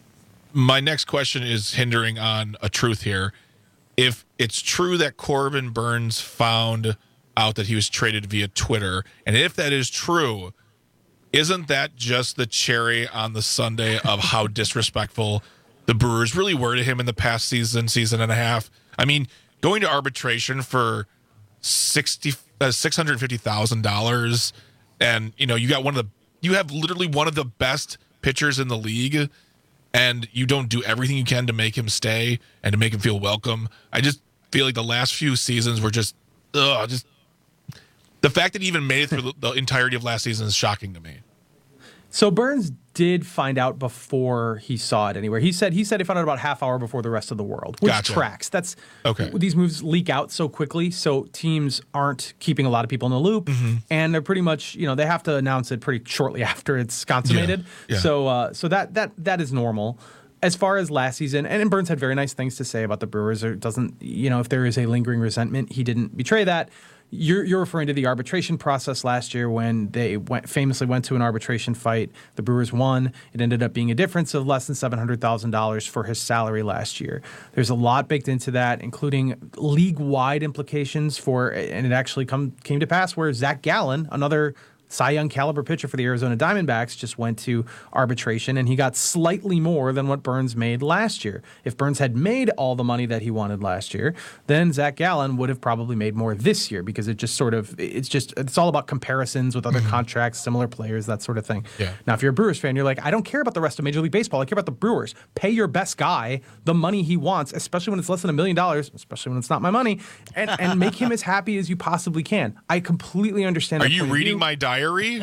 My next question is hindering on a truth here. If it's true that Corbin Burns found out that he was traded via Twitter, and if that is true, isn't that just the cherry on the sundae of how disrespectful the Brewers really were to him in the past season, season and a half? I mean, going to arbitration for sixty, uh, six hundred fifty thousand dollars, and you know you got one of the, you have literally one of the best pitchers in the league, and you don't do everything you can to make him stay and to make him feel welcome. I just feel like the last few seasons were just, ugh, just. The fact that he even made it through the, the entirety of last season is shocking to me. So Burns did find out before he saw it anywhere. He said he said he found out about half hour before the rest of the world, which Gotcha. tracks. That's Okay. These moves leak out so quickly, so teams aren't keeping a lot of people in the loop, Mm-hmm. and they're pretty much, you know, they have to announce it pretty shortly after it's consummated. Yeah, yeah. So, uh, so that that that is normal. As far as last season, and Burns had very nice things to say about the Brewers. It doesn't, you know, if there is a lingering resentment, he didn't betray that. You're, you're referring to the arbitration process last year when they went, famously went to an arbitration fight. The Brewers won. It ended up being a difference of less than seven hundred thousand dollars for his salary last year. There's a lot baked into that, including league-wide implications for, and it actually come, came to pass where Zach Gallen, another Cy Young caliber pitcher for the Arizona Diamondbacks, just went to arbitration, and he got slightly more than what Burns made last year. If Burns had made all the money that he wanted last year, then Zach Gallen would have probably made more this year, because it just sort of, it's just, it's all about comparisons with other mm-hmm. contracts, similar players, that sort of thing. Yeah. Now, if you're a Brewers fan, you're like, I don't care about the rest of Major League Baseball. I care about the Brewers. Pay your best guy the money he wants, especially when it's less than a million dollars, especially when it's not my money, and, and make him as happy as you possibly can. I completely understand Are that you point of reading view. my diary?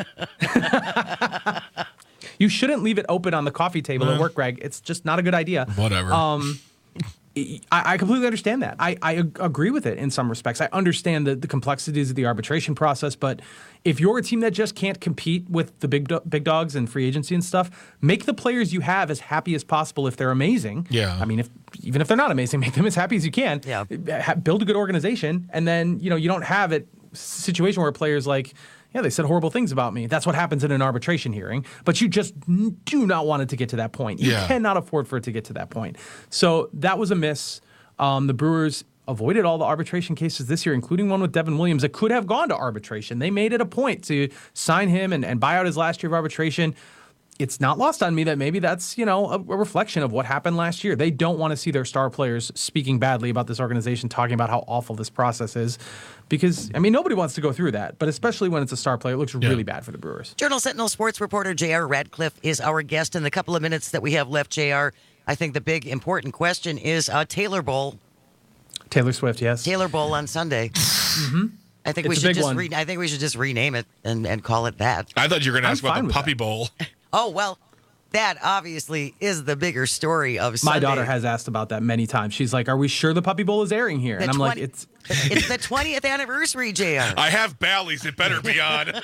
You shouldn't leave it open on the coffee table at work, Greg. It's just not a good idea. Whatever. Um, I, I completely understand that. I, I ag- agree with it in some respects. I understand the, the complexities of the arbitration process, but if you're a team that just can't compete with the big do- big dogs and free agency and stuff, make the players you have as happy as possible if they're amazing. Yeah. I mean, if even if they're not amazing, make them as happy as you can. Yeah. Ha- build a good organization, and then, you know, you don't have a situation where players like, yeah, they said horrible things about me. That's what happens in an arbitration hearing. But you just do not want it to get to that point. You Yeah. cannot afford for it to get to that point. So that was a miss. Um, the Brewers avoided all the arbitration cases this year, including one with Devin Williams that could have gone to arbitration. They made it a point to sign him and, and buy out his last year of arbitration. It's not lost on me that maybe that's, you know, a, a reflection of what happened last year. They don't want to see their star players speaking badly about this organization, talking about how awful this process is. Because, I mean, nobody wants to go through that, but especially when it's a star player, it looks Yeah. really bad for the Brewers. Journal Sentinel sports reporter J R Radcliffe is our guest. In the couple of minutes that we have left, J R, I think the big important question is uh, Taylor Bowl. Taylor Swift, yes. Taylor Bowl on Sunday. Mm-hmm. I think It's we a should big just one. re- I think we should just rename it and, and call it that. I thought you were going to I'm ask about fine the with Puppy that. Bowl. Oh, well, that obviously is the bigger story of My Sunday. daughter has asked about that many times. She's like, are we sure the Puppy Bowl is airing here? The And I'm like, twenty it's it's the twentieth anniversary, J R. I have Bally's. It better be on.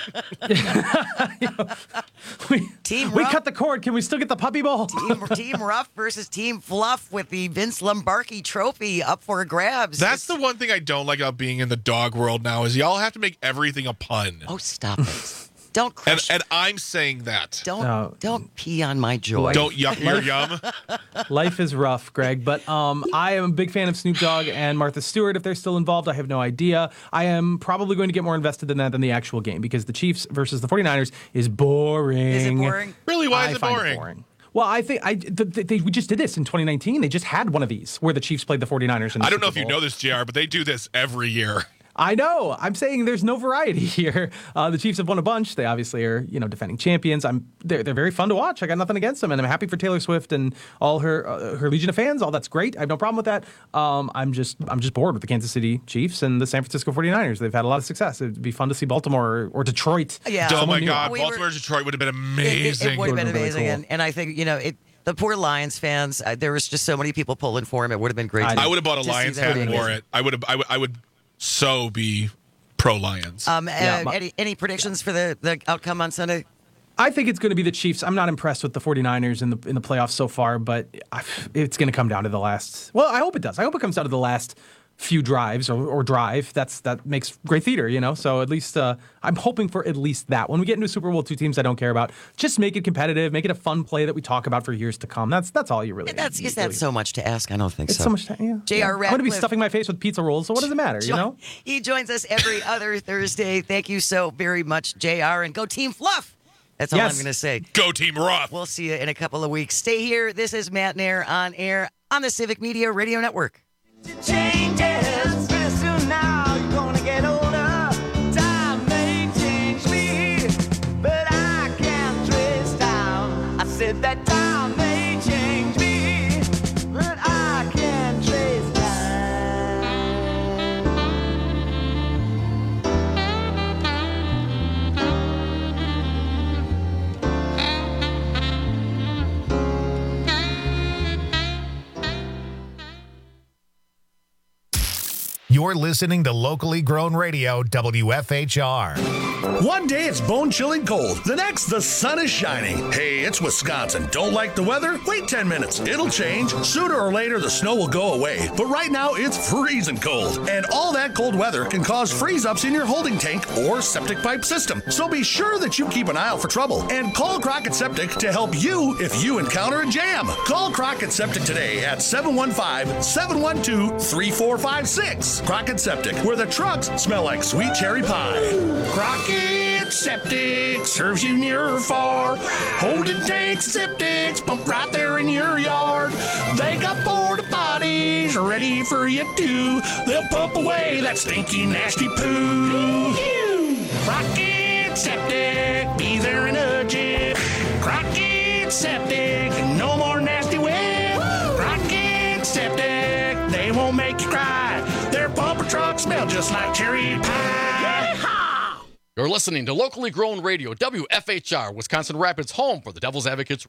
we, Team we Ruff, cut the cord. Can we still get the Puppy Bowl? team, team Ruff versus Team Fluff with the Vince Lombardi Trophy up for grabs. That's the one thing I don't like about being in the dog world now is y'all have to make everything a pun. Oh, stop it! Don't And, crush. and I'm saying that. don't No. don't pee on my joy. Don't yuck your yum. Life is rough, Greg, but um, I am a big fan of Snoop Dogg and Martha Stewart. If they're still involved, I have no idea. I am probably going to get more invested than that than the actual game because the Chiefs versus the 49ers is boring. Is it boring? Really? Why I is it find boring? boring. Well, I think I the, the, they, we just did this in twenty nineteen. They just had one of these where the Chiefs played the 49ers. In the I don't know if Super you Bowl. know this, J R, but they do this every year. I know. I'm saying there's no variety here. Uh, the Chiefs have won a bunch. They obviously are, you know, defending champions. I'm they're they're very fun to watch. I got nothing against them, and I'm happy for Taylor Swift and all her uh, her legion of fans. All that's great. I have no problem with that. Um, I'm just I'm just bored with the Kansas City Chiefs and the San Francisco 49ers. They've had a lot of success. It'd be fun to see Baltimore or, or Detroit. Yeah. Oh Someone my new. God, We were- Baltimore Detroit would have been It, it- amazing. it would have been Would've been really amazing, cool. and, and I think you know it. The poor Lions fans. Uh, there was just so many people pulling for him. It would have been great. I to, I would have bought a to see Lions that hat being and wore amazing. it. I would have. I would. I would so be pro Lions. Um, uh, Yeah, my- any any predictions for the, the outcome on Sunday? I think it's going to be the Chiefs. I'm not impressed with the 49ers in the in the playoffs so far, but I, it's going to come down to the last. Well, I hope it does. I hope it comes down to the last few drives or, or drive. That's that makes great theater, you know. So at least uh, I'm hoping for at least that. When we get into a Super Bowl, two teams I don't care about, just make it competitive, make it a fun play that we talk about for years to come. That's that's all you really. That's you is that really- so much to ask? I don't think It's so. so much time. Yeah. J R yeah. I'm going to be Radcliffe. stuffing my face with pizza rolls. So what does it matter, you know? He joins us every other Thursday. Thank you so very much, J R, and go Team Fluff. That's all Yes. I'm going to say. Go Team Roth. We'll see you in a couple of weeks. Stay here. This is Matt Nair on air on the Civic Media Radio Network. Changes pretty soon now. You're gonna get older. Time may change me, but I can't trace time. I said that time may change me, but I can't trace time. You're listening to locally grown radio W F H R. One day it's bone-chilling cold. The next, the sun is shining. Hey, it's Wisconsin. Don't like the weather? Wait ten minutes. It'll change. Sooner or later, the snow will go away. But right now, it's freezing cold. And all that cold weather can cause freeze-ups in your holding tank or septic pipe system. So be sure that you keep an eye out for trouble. And call Crockett Septic to help you if you encounter a jam. Call Crockett Septic today at seven one five, seven one two, three four five six. Crockett Septic, where the trucks smell like sweet cherry pie. Crockett Septic serves you near or far. Holding tanks, septics, pump right there in your yard. They got porta potties ready for you too. They'll pump away that stinky, nasty poo. Crockett Septic, be there in a jiff. Crockett Septic, no more nasty whip. Crockett Septic, they won't make you cry. Their pumper trucks smell just like cherry pie. Yeehaw! You're listening to locally grown radio, W F H R, Wisconsin Rapids, home for the Devil's Advocates.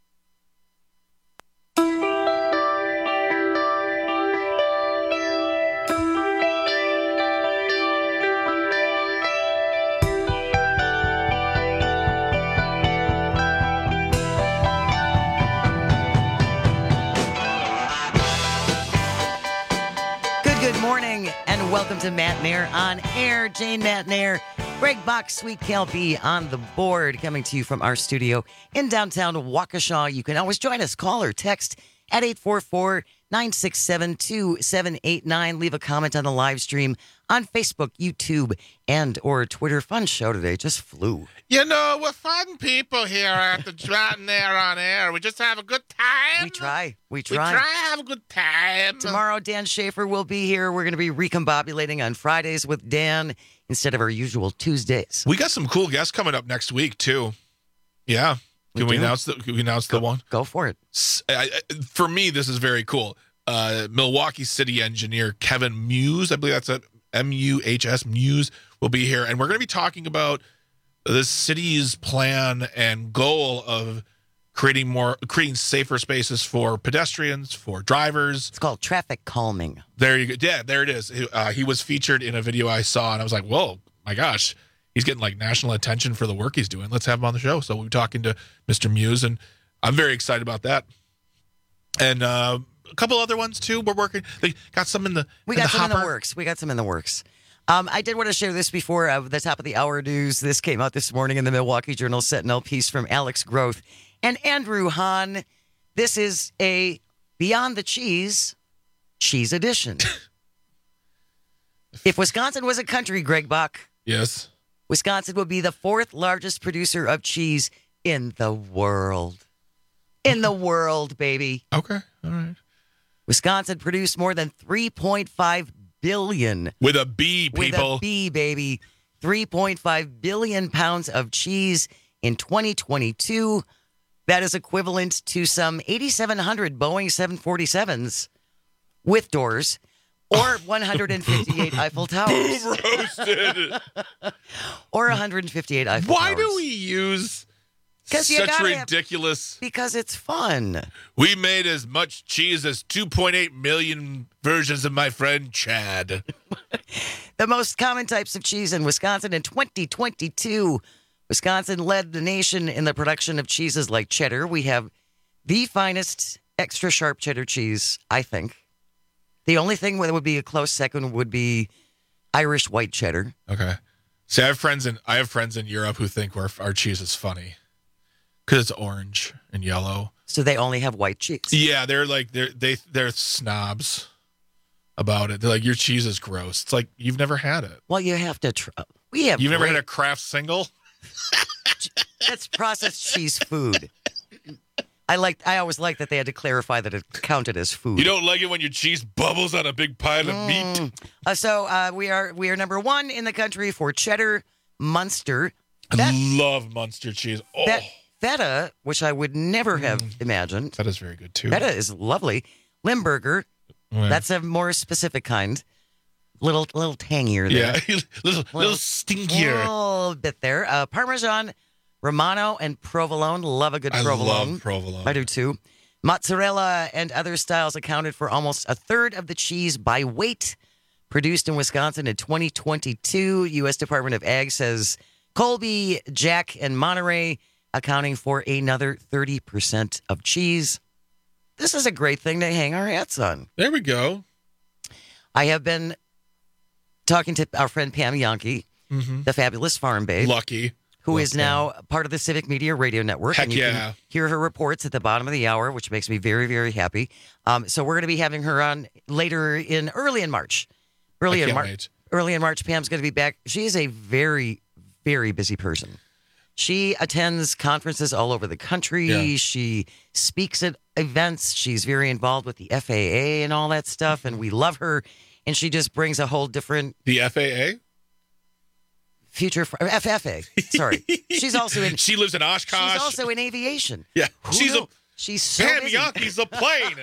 Good morning and welcome to Matt Nair on air. Jane Matt Nair, Greg Bach, Sweet Cal B on the board, coming to you from our studio in downtown Waukesha. You can always join us. Call or text at eight four four, nine six seven, two seven eight nine. Leave a comment on the live stream on Facebook, YouTube, and or Twitter. Fun show today. Just flew. You know, we're fun people here at the Matt Nair on air. We just have a good time. We try. We We try. try to have a good time. Tomorrow, Dan Schaefer will be here. We're going to be recombobulating on Fridays with Dan instead of our usual Tuesdays. We got some cool guests coming up next week, too. Yeah. We Can we, do? announce the, can we announce the one? Go for it. S- I- I- for me, this is very cool. Uh, Milwaukee City engineer Kevin Muse, I believe that's a M U H S, Muse, will be here. And we're going to be talking about the city's plan and goal of creating more, creating safer spaces for pedestrians, for drivers. It's called traffic calming. There you go. Yeah, there it is. Uh, he was featured in a video I saw, and I was like, whoa, my gosh. He's getting like national attention for the work he's doing. Let's have him on the show. So we're talking to Mister Muse, and I'm very excited about that. And uh, a couple other ones too. We're working. They got some in the. We in got the some in hopper. the works. We got some in the works. Um, I did want to share this before uh, the top of the hour news. This came out this morning in the Milwaukee Journal Sentinel piece from Alex Groth and Andrew Hahn. This is a Beyond the Cheese, cheese edition. If Wisconsin was a country, Greg Bach, Yes. Wisconsin would be the fourth largest producer of cheese in the world. In the world, baby. Okay. All right. Wisconsin produced more than three point five billion. With a B, people. With a B, baby. three point five billion pounds of cheese in twenty twenty-two. That is equivalent to some eighty-seven hundred Boeing seven forty-sevens with doors or one hundred fifty-eight Eiffel Towers. Boom roasted. Or one hundred fifty-eight Eiffel Why Towers. do we use 'Cause you such gotta have- ridiculous? Because it's fun. We made as much cheese as two point eight million versions of my friend Chad. The most common types of cheese in Wisconsin in twenty twenty-two. Wisconsin led the nation in the production of cheeses like cheddar. We have the finest extra sharp cheddar cheese, I think. The only thing that would be a close second would be Irish white cheddar. Okay. See, I have friends in I have friends in Europe who think our our cheese is funny because it's orange and yellow. So they only have white cheese. Yeah, they're like they're they they're snobs about it. They're like, your cheese is gross. It's like you've never had it. Well, you have to try. We have. You've never great- had a Kraft single? That's processed cheese food. I like. I always like that they had to clarify that it counted as food. You don't like it when your cheese bubbles on a big pile of meat? Uh, so uh, we are we are number one in the country for cheddar, Munster. I love Munster cheese. Oh, Fe- feta, which I would never have imagined. that is very good too. Feta is lovely. Limburger, Yeah. that's a more specific kind. Little little tangier Yeah, there. little little stinkier. little bit there. Uh, Parmesan, Romano, and provolone. Love a good I provolone. love provolone. I do too. Mozzarella and other styles accounted for almost a third of the cheese by weight. produced in Wisconsin in twenty twenty-two. U S Department of Ag says Colby, Jack, and Monterey accounting for another thirty percent of cheese. This is a great thing to hang our hats on. There we go. I have been talking to our friend Pam Yankee, mm-hmm. the fabulous farm babe. Lucky. Who Love is now Pam. part of the Civic Media Radio Network. Heck and you yeah. can hear her reports at the bottom of the hour, which makes me very, very happy. Um, so we're going to be having her on later in early in March. Early I in can't March. wait. Early in March, Pam's going to be back. She is a very, very busy person. She attends conferences all over the country. Yeah. She speaks at events. She's very involved with the F A A and all that stuff, and we love her. And she just brings a whole different... The F A A? Future... F F A. Sorry. She's also in... She lives in Oshkosh. She's also in aviation. Yeah. Who She's knew? a... She's so Pam busy. Yankee's a plane.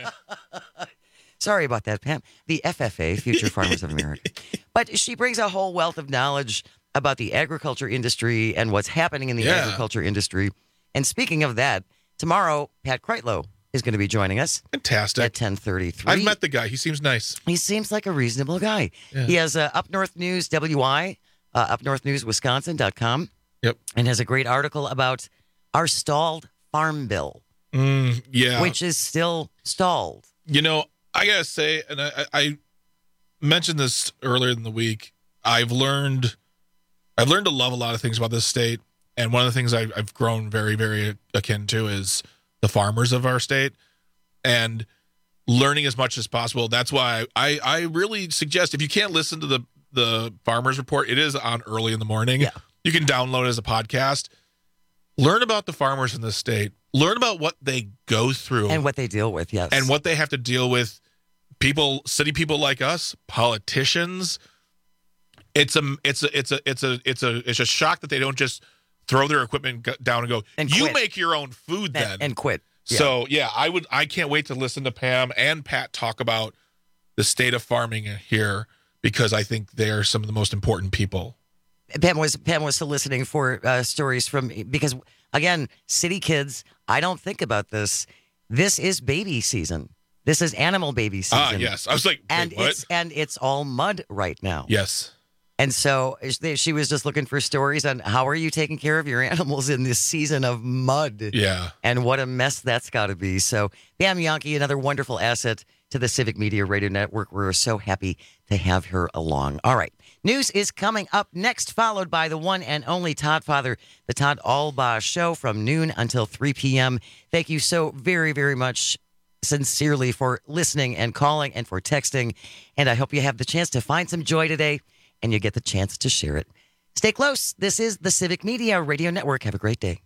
Sorry about that, Pam. The F F A, Future Farmers of America. But she brings a whole wealth of knowledge about the agriculture industry and what's happening in the Yeah. agriculture industry. And speaking of that, tomorrow, Pat Kreitlow is going to be joining us. Fantastic. At ten thirty-three. I've met the guy. He seems nice. He seems like a reasonable guy. Yeah. He has uh, Up North News W I, uh, up north news wisconsin dot com. Yep. And has a great article about our stalled farm bill, Mm, yeah. which is still stalled. You know, I gotta say, and I, I mentioned this earlier in the week. I've learned, I've learned to love a lot of things about this state, and one of the things I've, I've grown very, very akin to is the farmers of our state, and learning as much as possible. That's why I, I really suggest if you can't listen to the the Farmers Report, it is on early in the morning. Yeah. You can download it as a podcast. Learn about the farmers in this state. Learn about what they go through And what they deal with, yes. and what they have to deal with. People, city people like us, politicians. It's a, it's a, it's a, it's a, it's a, it's a shock that they don't just throw their equipment go- down and go. And you quit. make your own food and, then and quit. Yeah. So yeah, I would. I can't wait to listen to Pam and Pat talk about the state of farming here because I think they are some of the most important people. Pam was Pam was soliciting for uh, stories from because again, city kids. I don't think about this. This is baby season. This is animal baby season. Ah, yes. I was like, wait, and what? it's and it's all mud right now. Yes. And so she was just looking for stories on how are you taking care of your animals in this season of mud. Yeah. And what a mess that's got to be. So Pam Yankee, another wonderful asset to the Civic Media Radio Network. We're so happy to have her along. All right. News is coming up next, followed by the one and only Todd Father, the Todd Albaugh Show from noon until three p.m. Thank you so very, very much sincerely for listening and calling and for texting. And I hope you have the chance to find some joy today and you get the chance to share it. Stay close. This is the Civic Media Radio Network. Have a great day.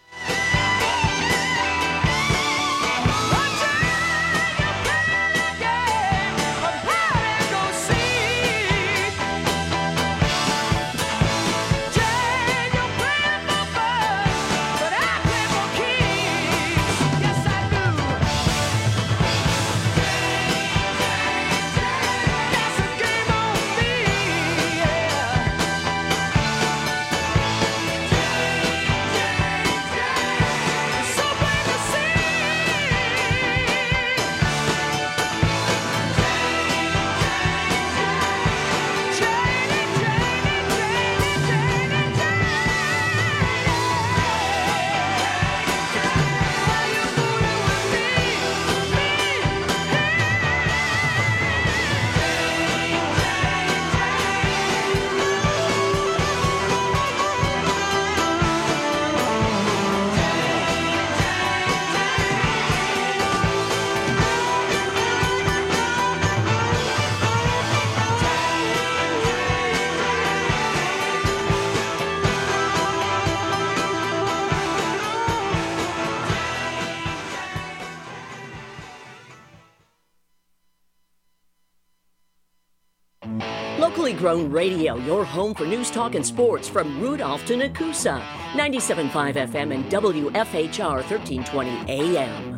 Locally grown radio, your home for news, talk, and sports from Rudolph to Nakusa. ninety-seven point five F M and W F H R thirteen twenty A M. To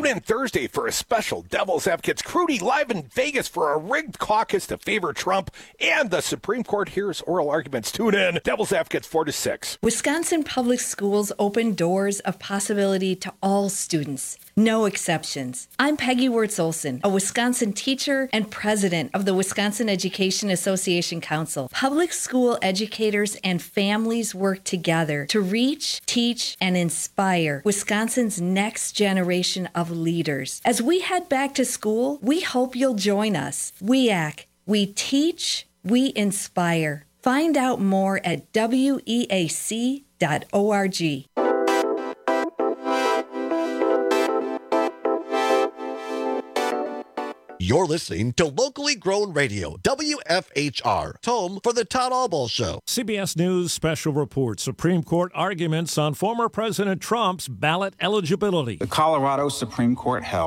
Tune in Thursday for a special Devil's Advocates Crudy live in Vegas for a rigged caucus to favor Trump, and the Supreme Court hears oral arguments. Tune in. Devil's Advocates four to six. Wisconsin Public Schools open doors of possibility to all students. No exceptions. I'm Peggy Wirtz-Olson, a Wisconsin teacher and president of the Wisconsin Education Association Council. Public school educators and families work together to reach, teach, and inspire Wisconsin's next generation of leaders. As we head back to school, we hope you'll join us. W E A C. We teach, we inspire. Find out more at W E A C dot org. You're listening to Locally Grown Radio, W F H R, home for the Todd Albaugh Show. C B S News special report. Supreme Court arguments on former President Trump's ballot eligibility. The Colorado Supreme Court held